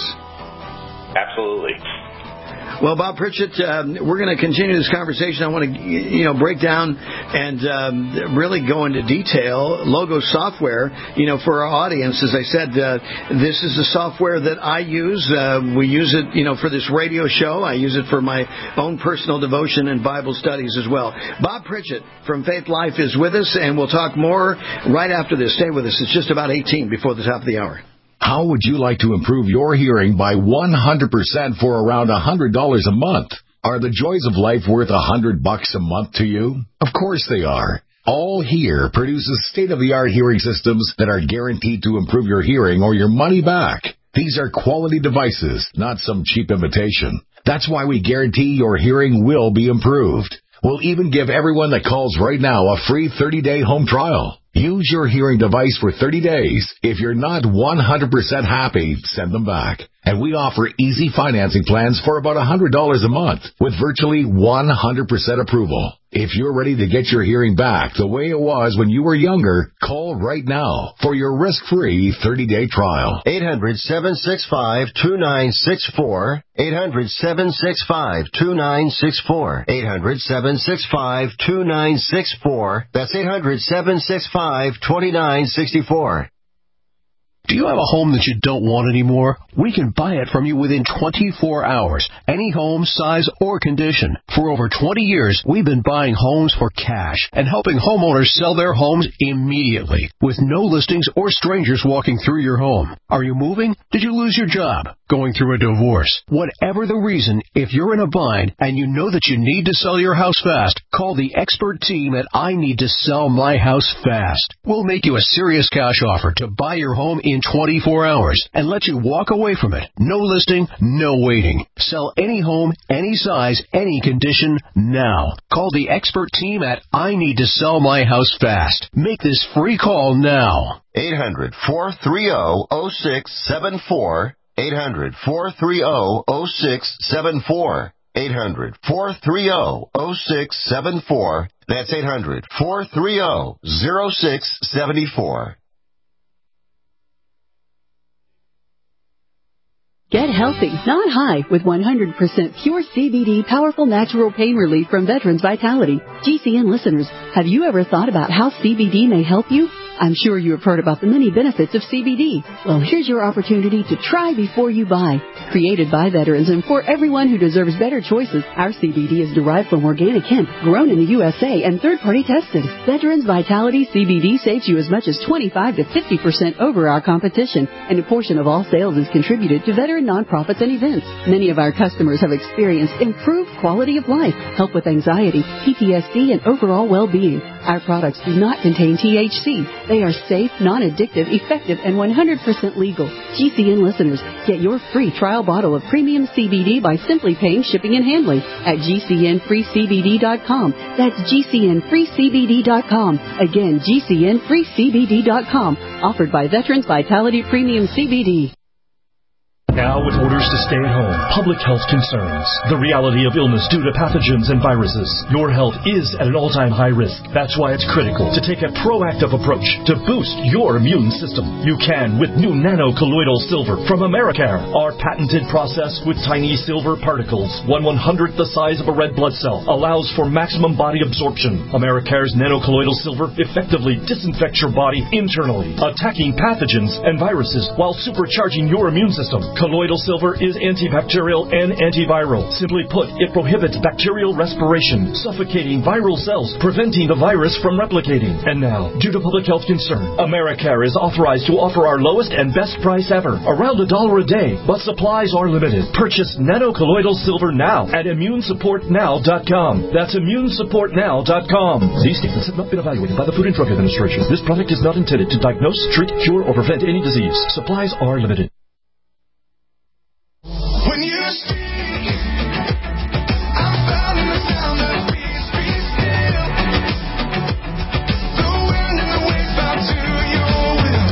Absolutely. Well, Bob Pritchett, um, we're going to continue this conversation. I want to, you know, break down and um, really go into detail Logos software, you know, for our audience. As I said, uh, this is the software that I use. Uh, we use it, you know, for this radio show. I use it for my own personal devotion and Bible studies as well. Bob Pritchett from Faith Life is with us, and we'll talk more right after this. Stay with us. It's just about eighteen before the top of the hour. How would you like to improve your hearing by one hundred percent for around one hundred dollars a month? Are the joys of life worth one hundred bucks a month to you? Of course they are. All Hear produces state-of-the-art hearing systems that are guaranteed to improve your hearing or your money back. These are quality devices, not some cheap imitation. That's why we guarantee your hearing will be improved. We'll even give everyone that calls right now a free thirty-day home trial. Use your hearing device for thirty days. If you're not one hundred percent happy, send them back. And we offer easy financing plans for about one hundred dollars a month with virtually one hundred percent approval. If you're ready to get your hearing back the way it was when you were younger, call right now for your risk-free thirty-day trial. eight hundred, seven six five, two nine six four. eight hundred, seven six five, two nine six four. eight hundred, seven six five, two nine six four. That's eight hundred, seven six five, two nine six four. Do you have a home that you don't want anymore? We can buy it from you within twenty-four hours. Any home, size, or condition. For over twenty years, we've been buying homes for cash and helping homeowners sell their homes immediately with no listings or strangers walking through your home. Are you moving? Did you lose your job? Going through a divorce? Whatever the reason, if you're in a bind and you know that you need to sell your house fast, Call the expert team at I Need to Sell My House Fast. We'll make you a serious cash offer to buy your home in twenty-four hours and let you walk away from it. No listing, no waiting. Sell any home, any size, any condition, now. Call the expert team at I Need to Sell My House Fast. Make this free call now. eight hundred, four three zero, zero six seven four. eight hundred, four three zero, zero six seven four. eight hundred, four three zero, zero six seven four. That's eight hundred, four three zero, zero six seven four. Get healthy, not high, with one hundred percent pure C B D powerful natural pain relief from Veterans Vitality. G C N listeners, have you ever thought about how C B D may help you? I'm sure you have heard about the many benefits of C B D. Well, here's your opportunity to try before you buy. Created by veterans and for everyone who deserves better choices, our C B D is derived from organic hemp, grown in the U S A, and third-party tested. Veterans Vitality C B D saves you as much as twenty-five to fifty percent over our competition, and a portion of all sales is contributed to veteran nonprofits and events. Many of our customers have experienced improved quality of life, help with anxiety, P T S D, and overall well-being. Our products do not contain T H C. They are safe, non-addictive, effective, and one hundred percent legal. G C N listeners, get your free trial bottle of premium C B D by simply paying shipping and handling at G C N free C B D dot com. That's G C N free C B D dot com. Again, G C N free C B D dot com. Offered by Veterans Vitality Premium C B D. Now with orders to stay at home, public health concerns, the reality of illness due to pathogens and viruses, your health is at an all-time high risk. That's why it's critical to take a proactive approach to boost your immune system. You can with new nano-colloidal silver from Americare. Our patented process with tiny silver particles, one one-hundredth the size of a red blood cell, allows for maximum body absorption. Americare's nano-colloidal silver effectively disinfects your body internally, attacking pathogens and viruses while supercharging your immune system. Colloidal silver is antibacterial and antiviral. Simply put, it prohibits bacterial respiration, suffocating viral cells, preventing the virus from replicating. And now, due to public health concern, Americare is authorized to offer our lowest and best price ever, around a dollar a day, but supplies are limited. Purchase nano-colloidal silver now at immune support now dot com. That's immune support now dot com. These statements have not been evaluated by the Food and Drug Administration. This product is not intended to diagnose, treat, cure, or prevent any disease. Supplies are limited. When you speak, I'm found in the sound of peace, be still. The wind and the waves bow to your will.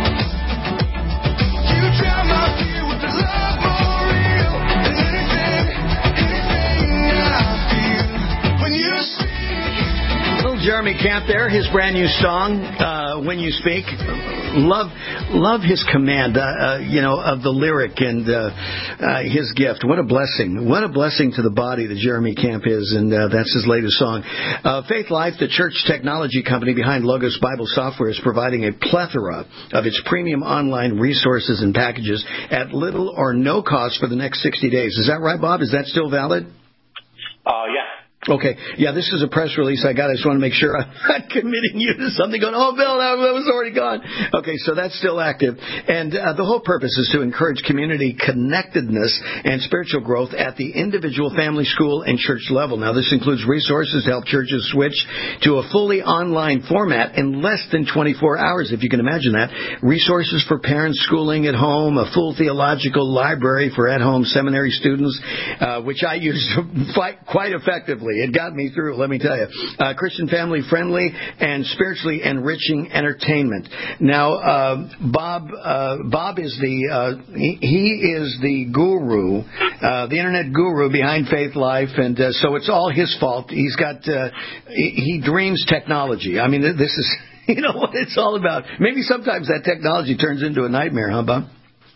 You drown my fear with the love more real than anything, anything I feel. When you speak. Little Jeremy Camp there, his brand new song, uh, When You Speak. Love, love his command, uh, uh, you know, of the lyric and uh, uh, his gift. What a blessing! What a blessing to the body that Jeremy Camp is, and uh, that's his latest song. Uh, Faith Life, the church technology company behind Logos Bible Software, is providing a plethora of its premium online resources and packages at little or no cost for the next sixty days. Is that right, Bob? Is that still valid? Uh, yeah. Okay. Yeah, this is a press release I got. I just want to make sure I'm not committing you to something going, oh, Bill, that was already gone. Okay, so that's still active. And uh, the whole purpose is to encourage community connectedness and spiritual growth at the individual, family, school, and church level. Now, this includes resources to help churches switch to a fully online format in less than twenty-four hours, if you can imagine that. Resources for parents schooling at home, a full theological library for at-home seminary students, uh, which I use quite effectively. It got me through, let me tell you. Uh, Christian family friendly and spiritually enriching entertainment. Now, uh, Bob, uh, Bob is the uh, he, he is the guru, uh, the internet guru behind Faith Life, and uh, so it's all his fault. He's got uh, he, he dreams technology. I mean, this is you know what it's all about. Maybe sometimes that technology turns into a nightmare, huh, Bob?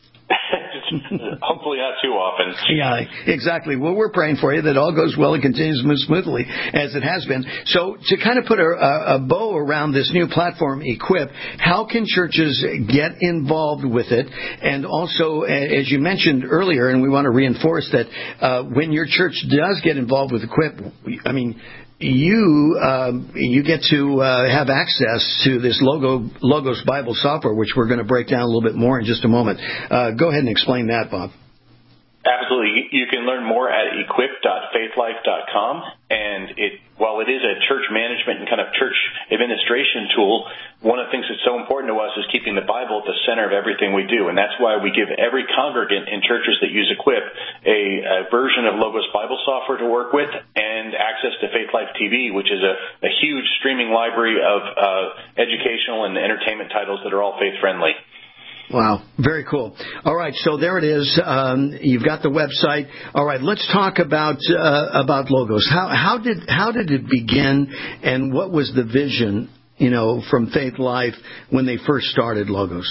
Hopefully not too often. Yeah, exactly. Well, we're praying for you that all goes well and continues to move smoothly as it has been. So to kind of put a, a bow around this new platform, Equip, how can churches get involved with it? And also, as you mentioned earlier, and we want to reinforce that uh, when your church does get involved with Equip, I mean, you uh, you get to uh, have access to this logo Logos Bible software, which we're going to break down a little bit more in just a moment. Uh, go ahead and explain that, Bob. Absolutely. You can learn more at equip dot faithlife dot com. And And it, while it is a church management and kind of church administration tool, one of the things that's so important to us is keeping the Bible at the center of everything we do. And that's why we give every congregant in churches that use Equip a, a version of Logos Bible software to work with and access to Faith Life T V, which is a, a huge streaming library of uh, educational and entertainment titles that are all faith-friendly. Wow, very cool. All right, so there it is. Um, you've got the website. All right, let's talk about uh, about Logos. How how did how did it begin, and what was the vision, you know, from Faith Life when they first started Logos?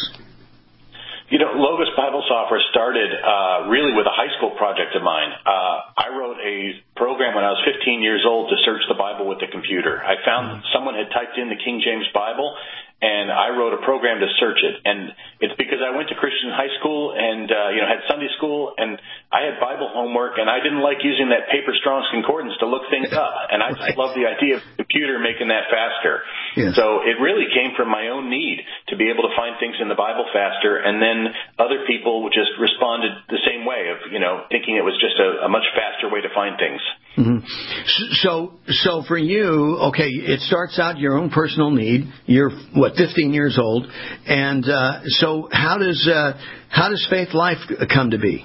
You know, Logos Bible Software started uh, really with a high school project of mine. Uh, I wrote a program when I was fifteen years old to search the Bible with the computer. I found someone had typed in the King James Bible, and I wrote a program to search it. And it's because I went to Christian high school and, uh, you know, had Sunday school, and I had Bible homework, and I didn't like using that paper Strong's Concordance to look things up. And I just loved the idea of the computer making that faster. Yes. So it really came from my own need to be able to find things in the Bible faster, and then other people just responded the same way of, you know, thinking it was just a, a much faster way to find things. Mm-hmm. So, so for you, okay, it starts out your own personal need. You're what, fifteen years old, and uh, so how does uh, how does Faith Life come to be?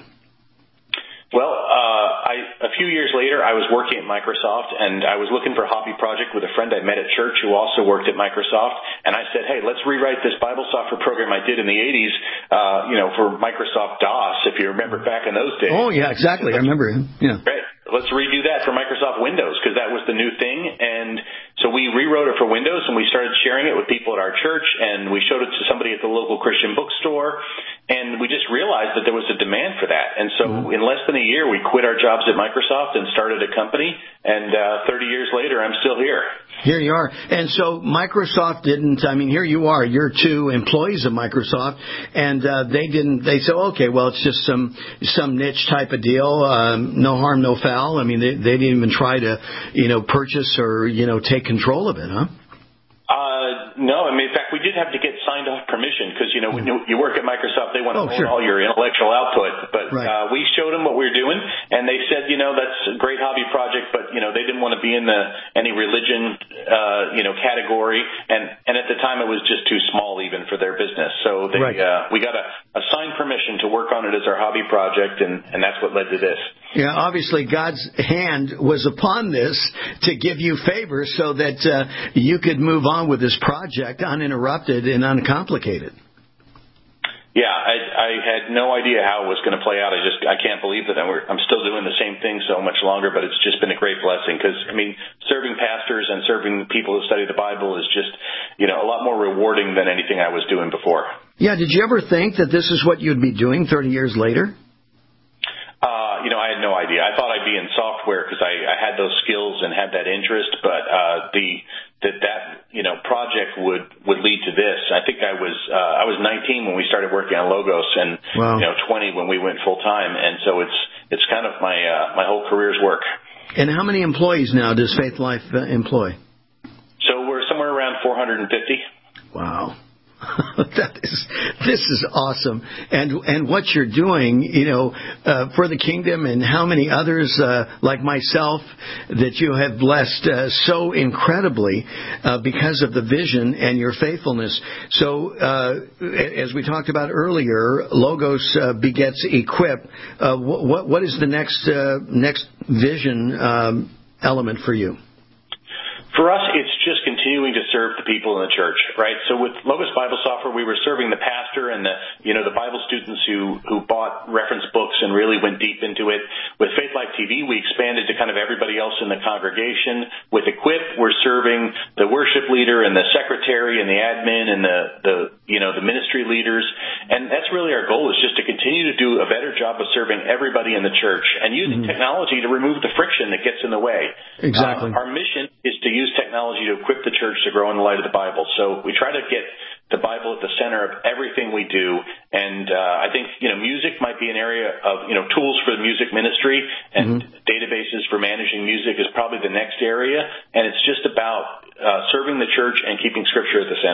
Well, uh, I, a few years later, I was working at Microsoft, and I was looking for a hobby project with a friend I met at church who also worked at Microsoft, and I said, hey, let's rewrite this Bible software program I did in the eighties, uh, you know, for Microsoft DOS, if you remember back in those days. Oh, yeah, exactly. I remember him. Yeah. Right. Let's redo that for Microsoft Windows, because that was the new thing. And so we rewrote it for Windows, and we started sharing it with people at our church, and we showed it to somebody at the local Christian bookstore, and we just realized that there was a demand for that. And so mm-hmm. in less than a year, we quit our jobs at Microsoft and started a company, and uh, thirty years later, I'm still here. Here you are. And so Microsoft didn't, I mean, here you are, you're two employees of Microsoft, and uh, they didn't, they said, okay, well, it's just some some niche type of deal, um, no harm, no foul. I mean, they, they didn't even try to, you know, purchase or, you know, take control of it, huh? Uh, no, I mean, in fact, we did have to get signed off permission because, you know, when you, you work at Microsoft, they want to Oh, own sure. all your intellectual output. But Right. uh, we showed them what we were doing, and they said, you know, that's a great hobby project, but, you know, they didn't want to be in the any religion, uh, you know, category. And, and at the time, it was just too small even for their business. So they, Right. uh, we got a, a signed permission to work on it as our hobby project, and, and that's what led to this. Yeah, obviously God's hand was upon this to give you favor so that uh, you could move on with this project uninterrupted and uncomplicated. Yeah, I, I had no idea how it was going to play out. I just, I can't believe that I'm, I'm still doing the same thing so much longer, but it's just been a great blessing because, I mean, serving pastors and serving people who study the Bible is just, you know, a lot more rewarding than anything I was doing before. Yeah, did you ever think that this is what you'd be doing thirty years later? Uh, you know, I had no idea. I thought I'd be in software because I, I had those skills and had that interest, but uh, the that that you know project would would lead to this. I think I was uh, I was nineteen when we started working on Logos, and Wow. you know twenty when we went full time, and so it's it's kind of my uh, my whole career's work. And how many employees now does Faith Life uh, employ? So we're somewhere around four hundred fifty. Wow. That is, this is awesome, and and what you're doing, you know, uh, for the kingdom, and how many others uh, like myself that you have blessed uh, so incredibly uh, because of the vision and your faithfulness. So, uh, as we talked about earlier, Logos uh, begets Equip. Uh, what what is the next uh, next vision um, element for you? For us, it's just continuing to serve the people in the church, right? So with Logos Bible Software, we were serving the pastor and the, you know, the Bible students who, who bought reference books and really went deep into it. With Faith Life T V, we expanded to kind of everybody else in the congregation. With Equip, we're serving the worship leader and the secretary and the admin and the, the, you know, the ministry leaders. And that's really our goal, is just to continue to do a better job of serving everybody in the church and using mm-hmm. technology to remove the friction that gets in the way. Exactly. Uh, our mission is to use technology to equip the church to grow in the light of the Bible. So we try to get the Bible at the center of everything we do. And uh, I think, you know, music might be an area of, you know, tools for the music ministry, and mm-hmm. databases for managing music is probably the next area. And it's just about uh, serving the church and keeping Scripture at the center.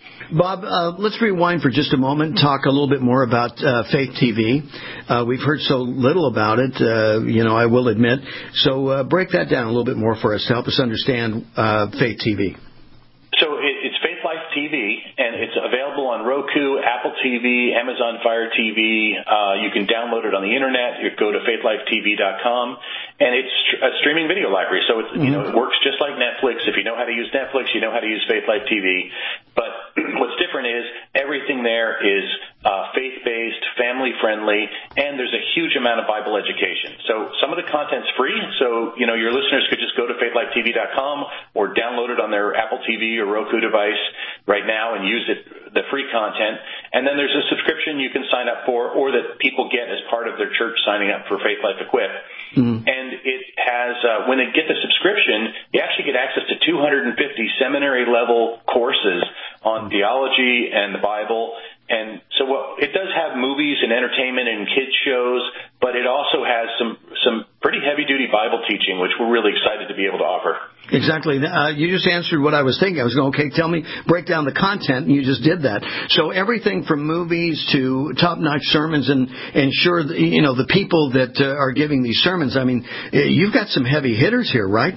Bob, uh, let's rewind for just a moment, talk a little bit more about uh, Faith T V. Uh, we've heard so little about it, uh, you know, I will admit. So uh, break that down a little bit more for us to help us understand uh, Faith T V. So it, it's Faith Life T V, and it's available on Roku, Apple T V, Amazon Fire T V. Uh, you can download it on the internet. You go to faith life t v dot com, and it's a streaming video library. So it's, you know, it works just like Netflix. If you know how to use Netflix, you know how to use Faith Life T V. But what's different is everything there is uh, faith-based, family-friendly, and there's a huge amount of Bible education. So some of the content's free. So, you know, your listeners could just go to faith life t v dot com or download it on their Apple T V or Roku device right now and use it, the free content. And then there's a subscription you can sign up for, or that people get as part of their church signing up for Faith Life Equip. Mm-hmm. And it has, uh, when they get the subscription, you actually get access to two hundred fifty seminary-level courses on theology and the Bible. And so what, it does have movies and entertainment and kids shows, but it also has some, some pretty heavy-duty Bible teaching, which we're really excited to be able to offer. Exactly. Uh, you just answered what I was thinking. I was going, okay, tell me, break down the content, and you just did that. So everything from movies to top-notch sermons, and ensure, that, you know, the people that uh, are giving these sermons, I mean, you've got some heavy hitters here, right?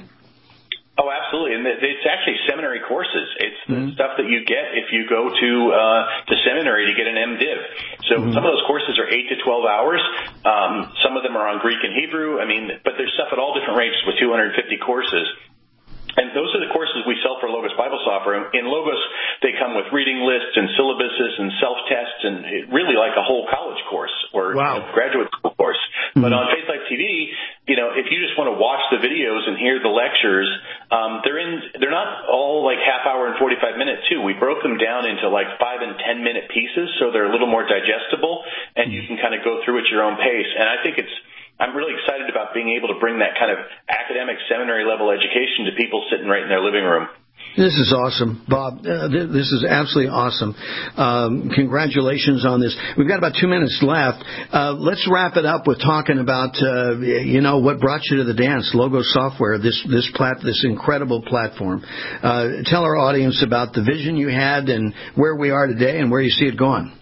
Oh, absolutely. And it's actually seminary courses. It's the mm-hmm. stuff that you get if you go to uh, to seminary to get an MDiv. So mm-hmm. some of those courses are eight to twelve hours. Um, some of them are on Greek and Hebrew. I mean, but there's stuff at all different rates with two hundred fifty courses. And those are the courses we sell for Logos Bible Software. In Logos, they come with reading lists and syllabuses and self-tests, and really like a whole college course or wow. you know, graduate school course. Mm-hmm. But on Faith Life T V, you know, if you just want to watch the videos and hear the lectures, um, they're in. They're not all like half hour and forty-five minute too. We broke them down into like five and ten minute pieces, so they're a little more digestible, and you can kind of go through at your own pace. And I think it's. I'm really excited about being able to bring that kind of academic seminary level education to people sitting right in their living room. This is awesome, Bob. Uh, th- this is absolutely awesome. Um, congratulations on this. We've got about two minutes left. Uh, let's wrap it up with talking about, uh, you know, what brought you to the dance, Logos Software, this this plat- this incredible platform. Uh, tell our audience about the vision you had and where we are today and where you see it going.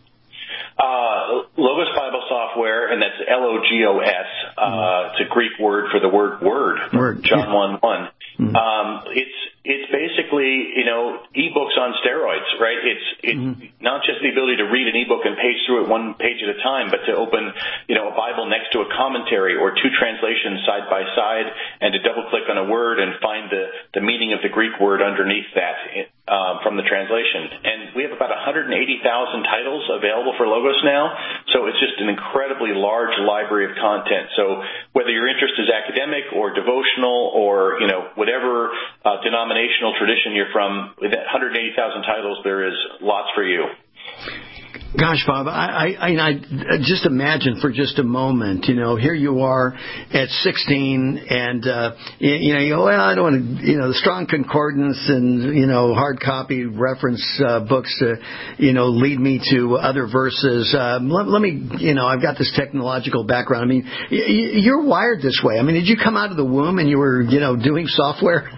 Uh, Logos Bible Software, and that's L O G O S. Uh, it's a Greek word for the word word. Word. John yeah. one one. Mm-hmm. Um, it's it's basically, you know, ebooks on steroids, right? It's it's mm-hmm. not just the ability to read an ebook and page through it one page at a time, but to open, you know, a Bible next to a commentary or two translations side by side, and to double click on a word and find the the meaning of the Greek word underneath that um, from the translation. And we have about one hundred eighty thousand titles available for Logos now, so it's just an incredibly large library of content. So whether your interest is academic or devotional or, you know, whatever uh, denominational tradition you're from, with that one hundred eighty thousand titles, there is lots for you. Gosh, Bob, I, I, I just imagine for just a moment, you know, here you are at sixteen, and uh, you, you know, you go, well, I don't want to, you know, the Strong Concordance and, you know, hard copy reference uh, books to, you know, lead me to other verses. Um, let, let me, you know, I've got this technological background. I mean, y- you're wired this way. I mean, did you come out of the womb and you were, you know, doing software?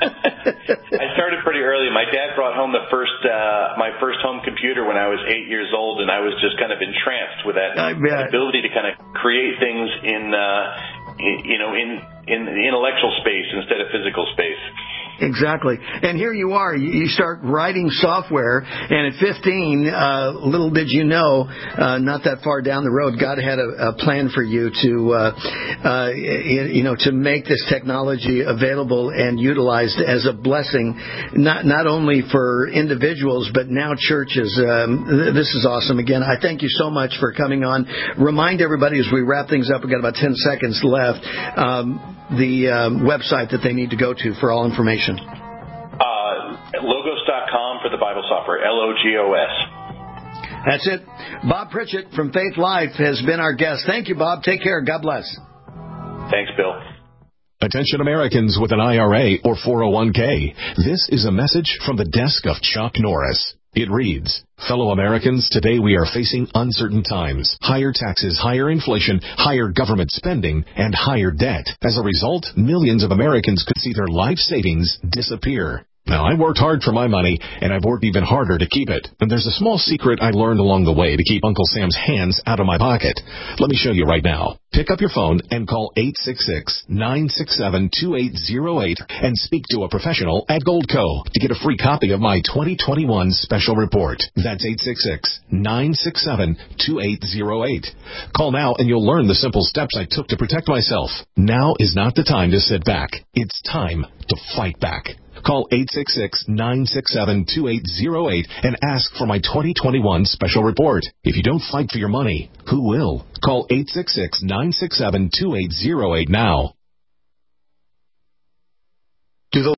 I started pretty early. My dad brought home the first, uh, my first home computer when I was eight years old, and I was just kind of entranced with that, that ability to kind of create things in, uh, in, you know, in in the intellectual space instead of physical space. Exactly. And here you are. You start writing software, and at fifteen, uh, little did you know, uh, not that far down the road, God had a, a plan for you to, uh, uh, you know, to make this technology available and utilized as a blessing, not not only for individuals, but now churches. Um, th- this is awesome. Again, I thank you so much for coming on. Remind everybody as we wrap things up, we've got about ten seconds left, um, the uh, website that they need to go to for all information. Uh, logos dot com for the Bible software, L O G O S. That's it. Bob Pritchett from Faith Life has been our guest. Thank you, Bob. Take care. God bless. Thanks, Bill. Attention Americans with an I R A or four oh one k. This is a message from the desk of Chuck Norris. It reads, fellow Americans, today we are facing uncertain times. Higher taxes, higher inflation, higher government spending, and higher debt. As a result, millions of Americans could see their life savings disappear. Now, I worked hard for my money, and I've worked even harder to keep it. And there's a small secret I learned along the way to keep Uncle Sam's hands out of my pocket. Let me show you right now. Pick up your phone and call eight six six, nine six seven, two eight zero eight and speak to a professional at Goldco to get a free copy of my twenty twenty-one special report. That's eight six six, nine six seven, two eight zero eight. Call now and you'll learn the simple steps I took to protect myself. Now is not the time to sit back. It's time to fight back. Call eight six six, nine six seven, two eight zero eight and ask for my twenty twenty-one special report. If you don't fight for your money, who will? Call eight six six, nine six seven, two eight zero eight now.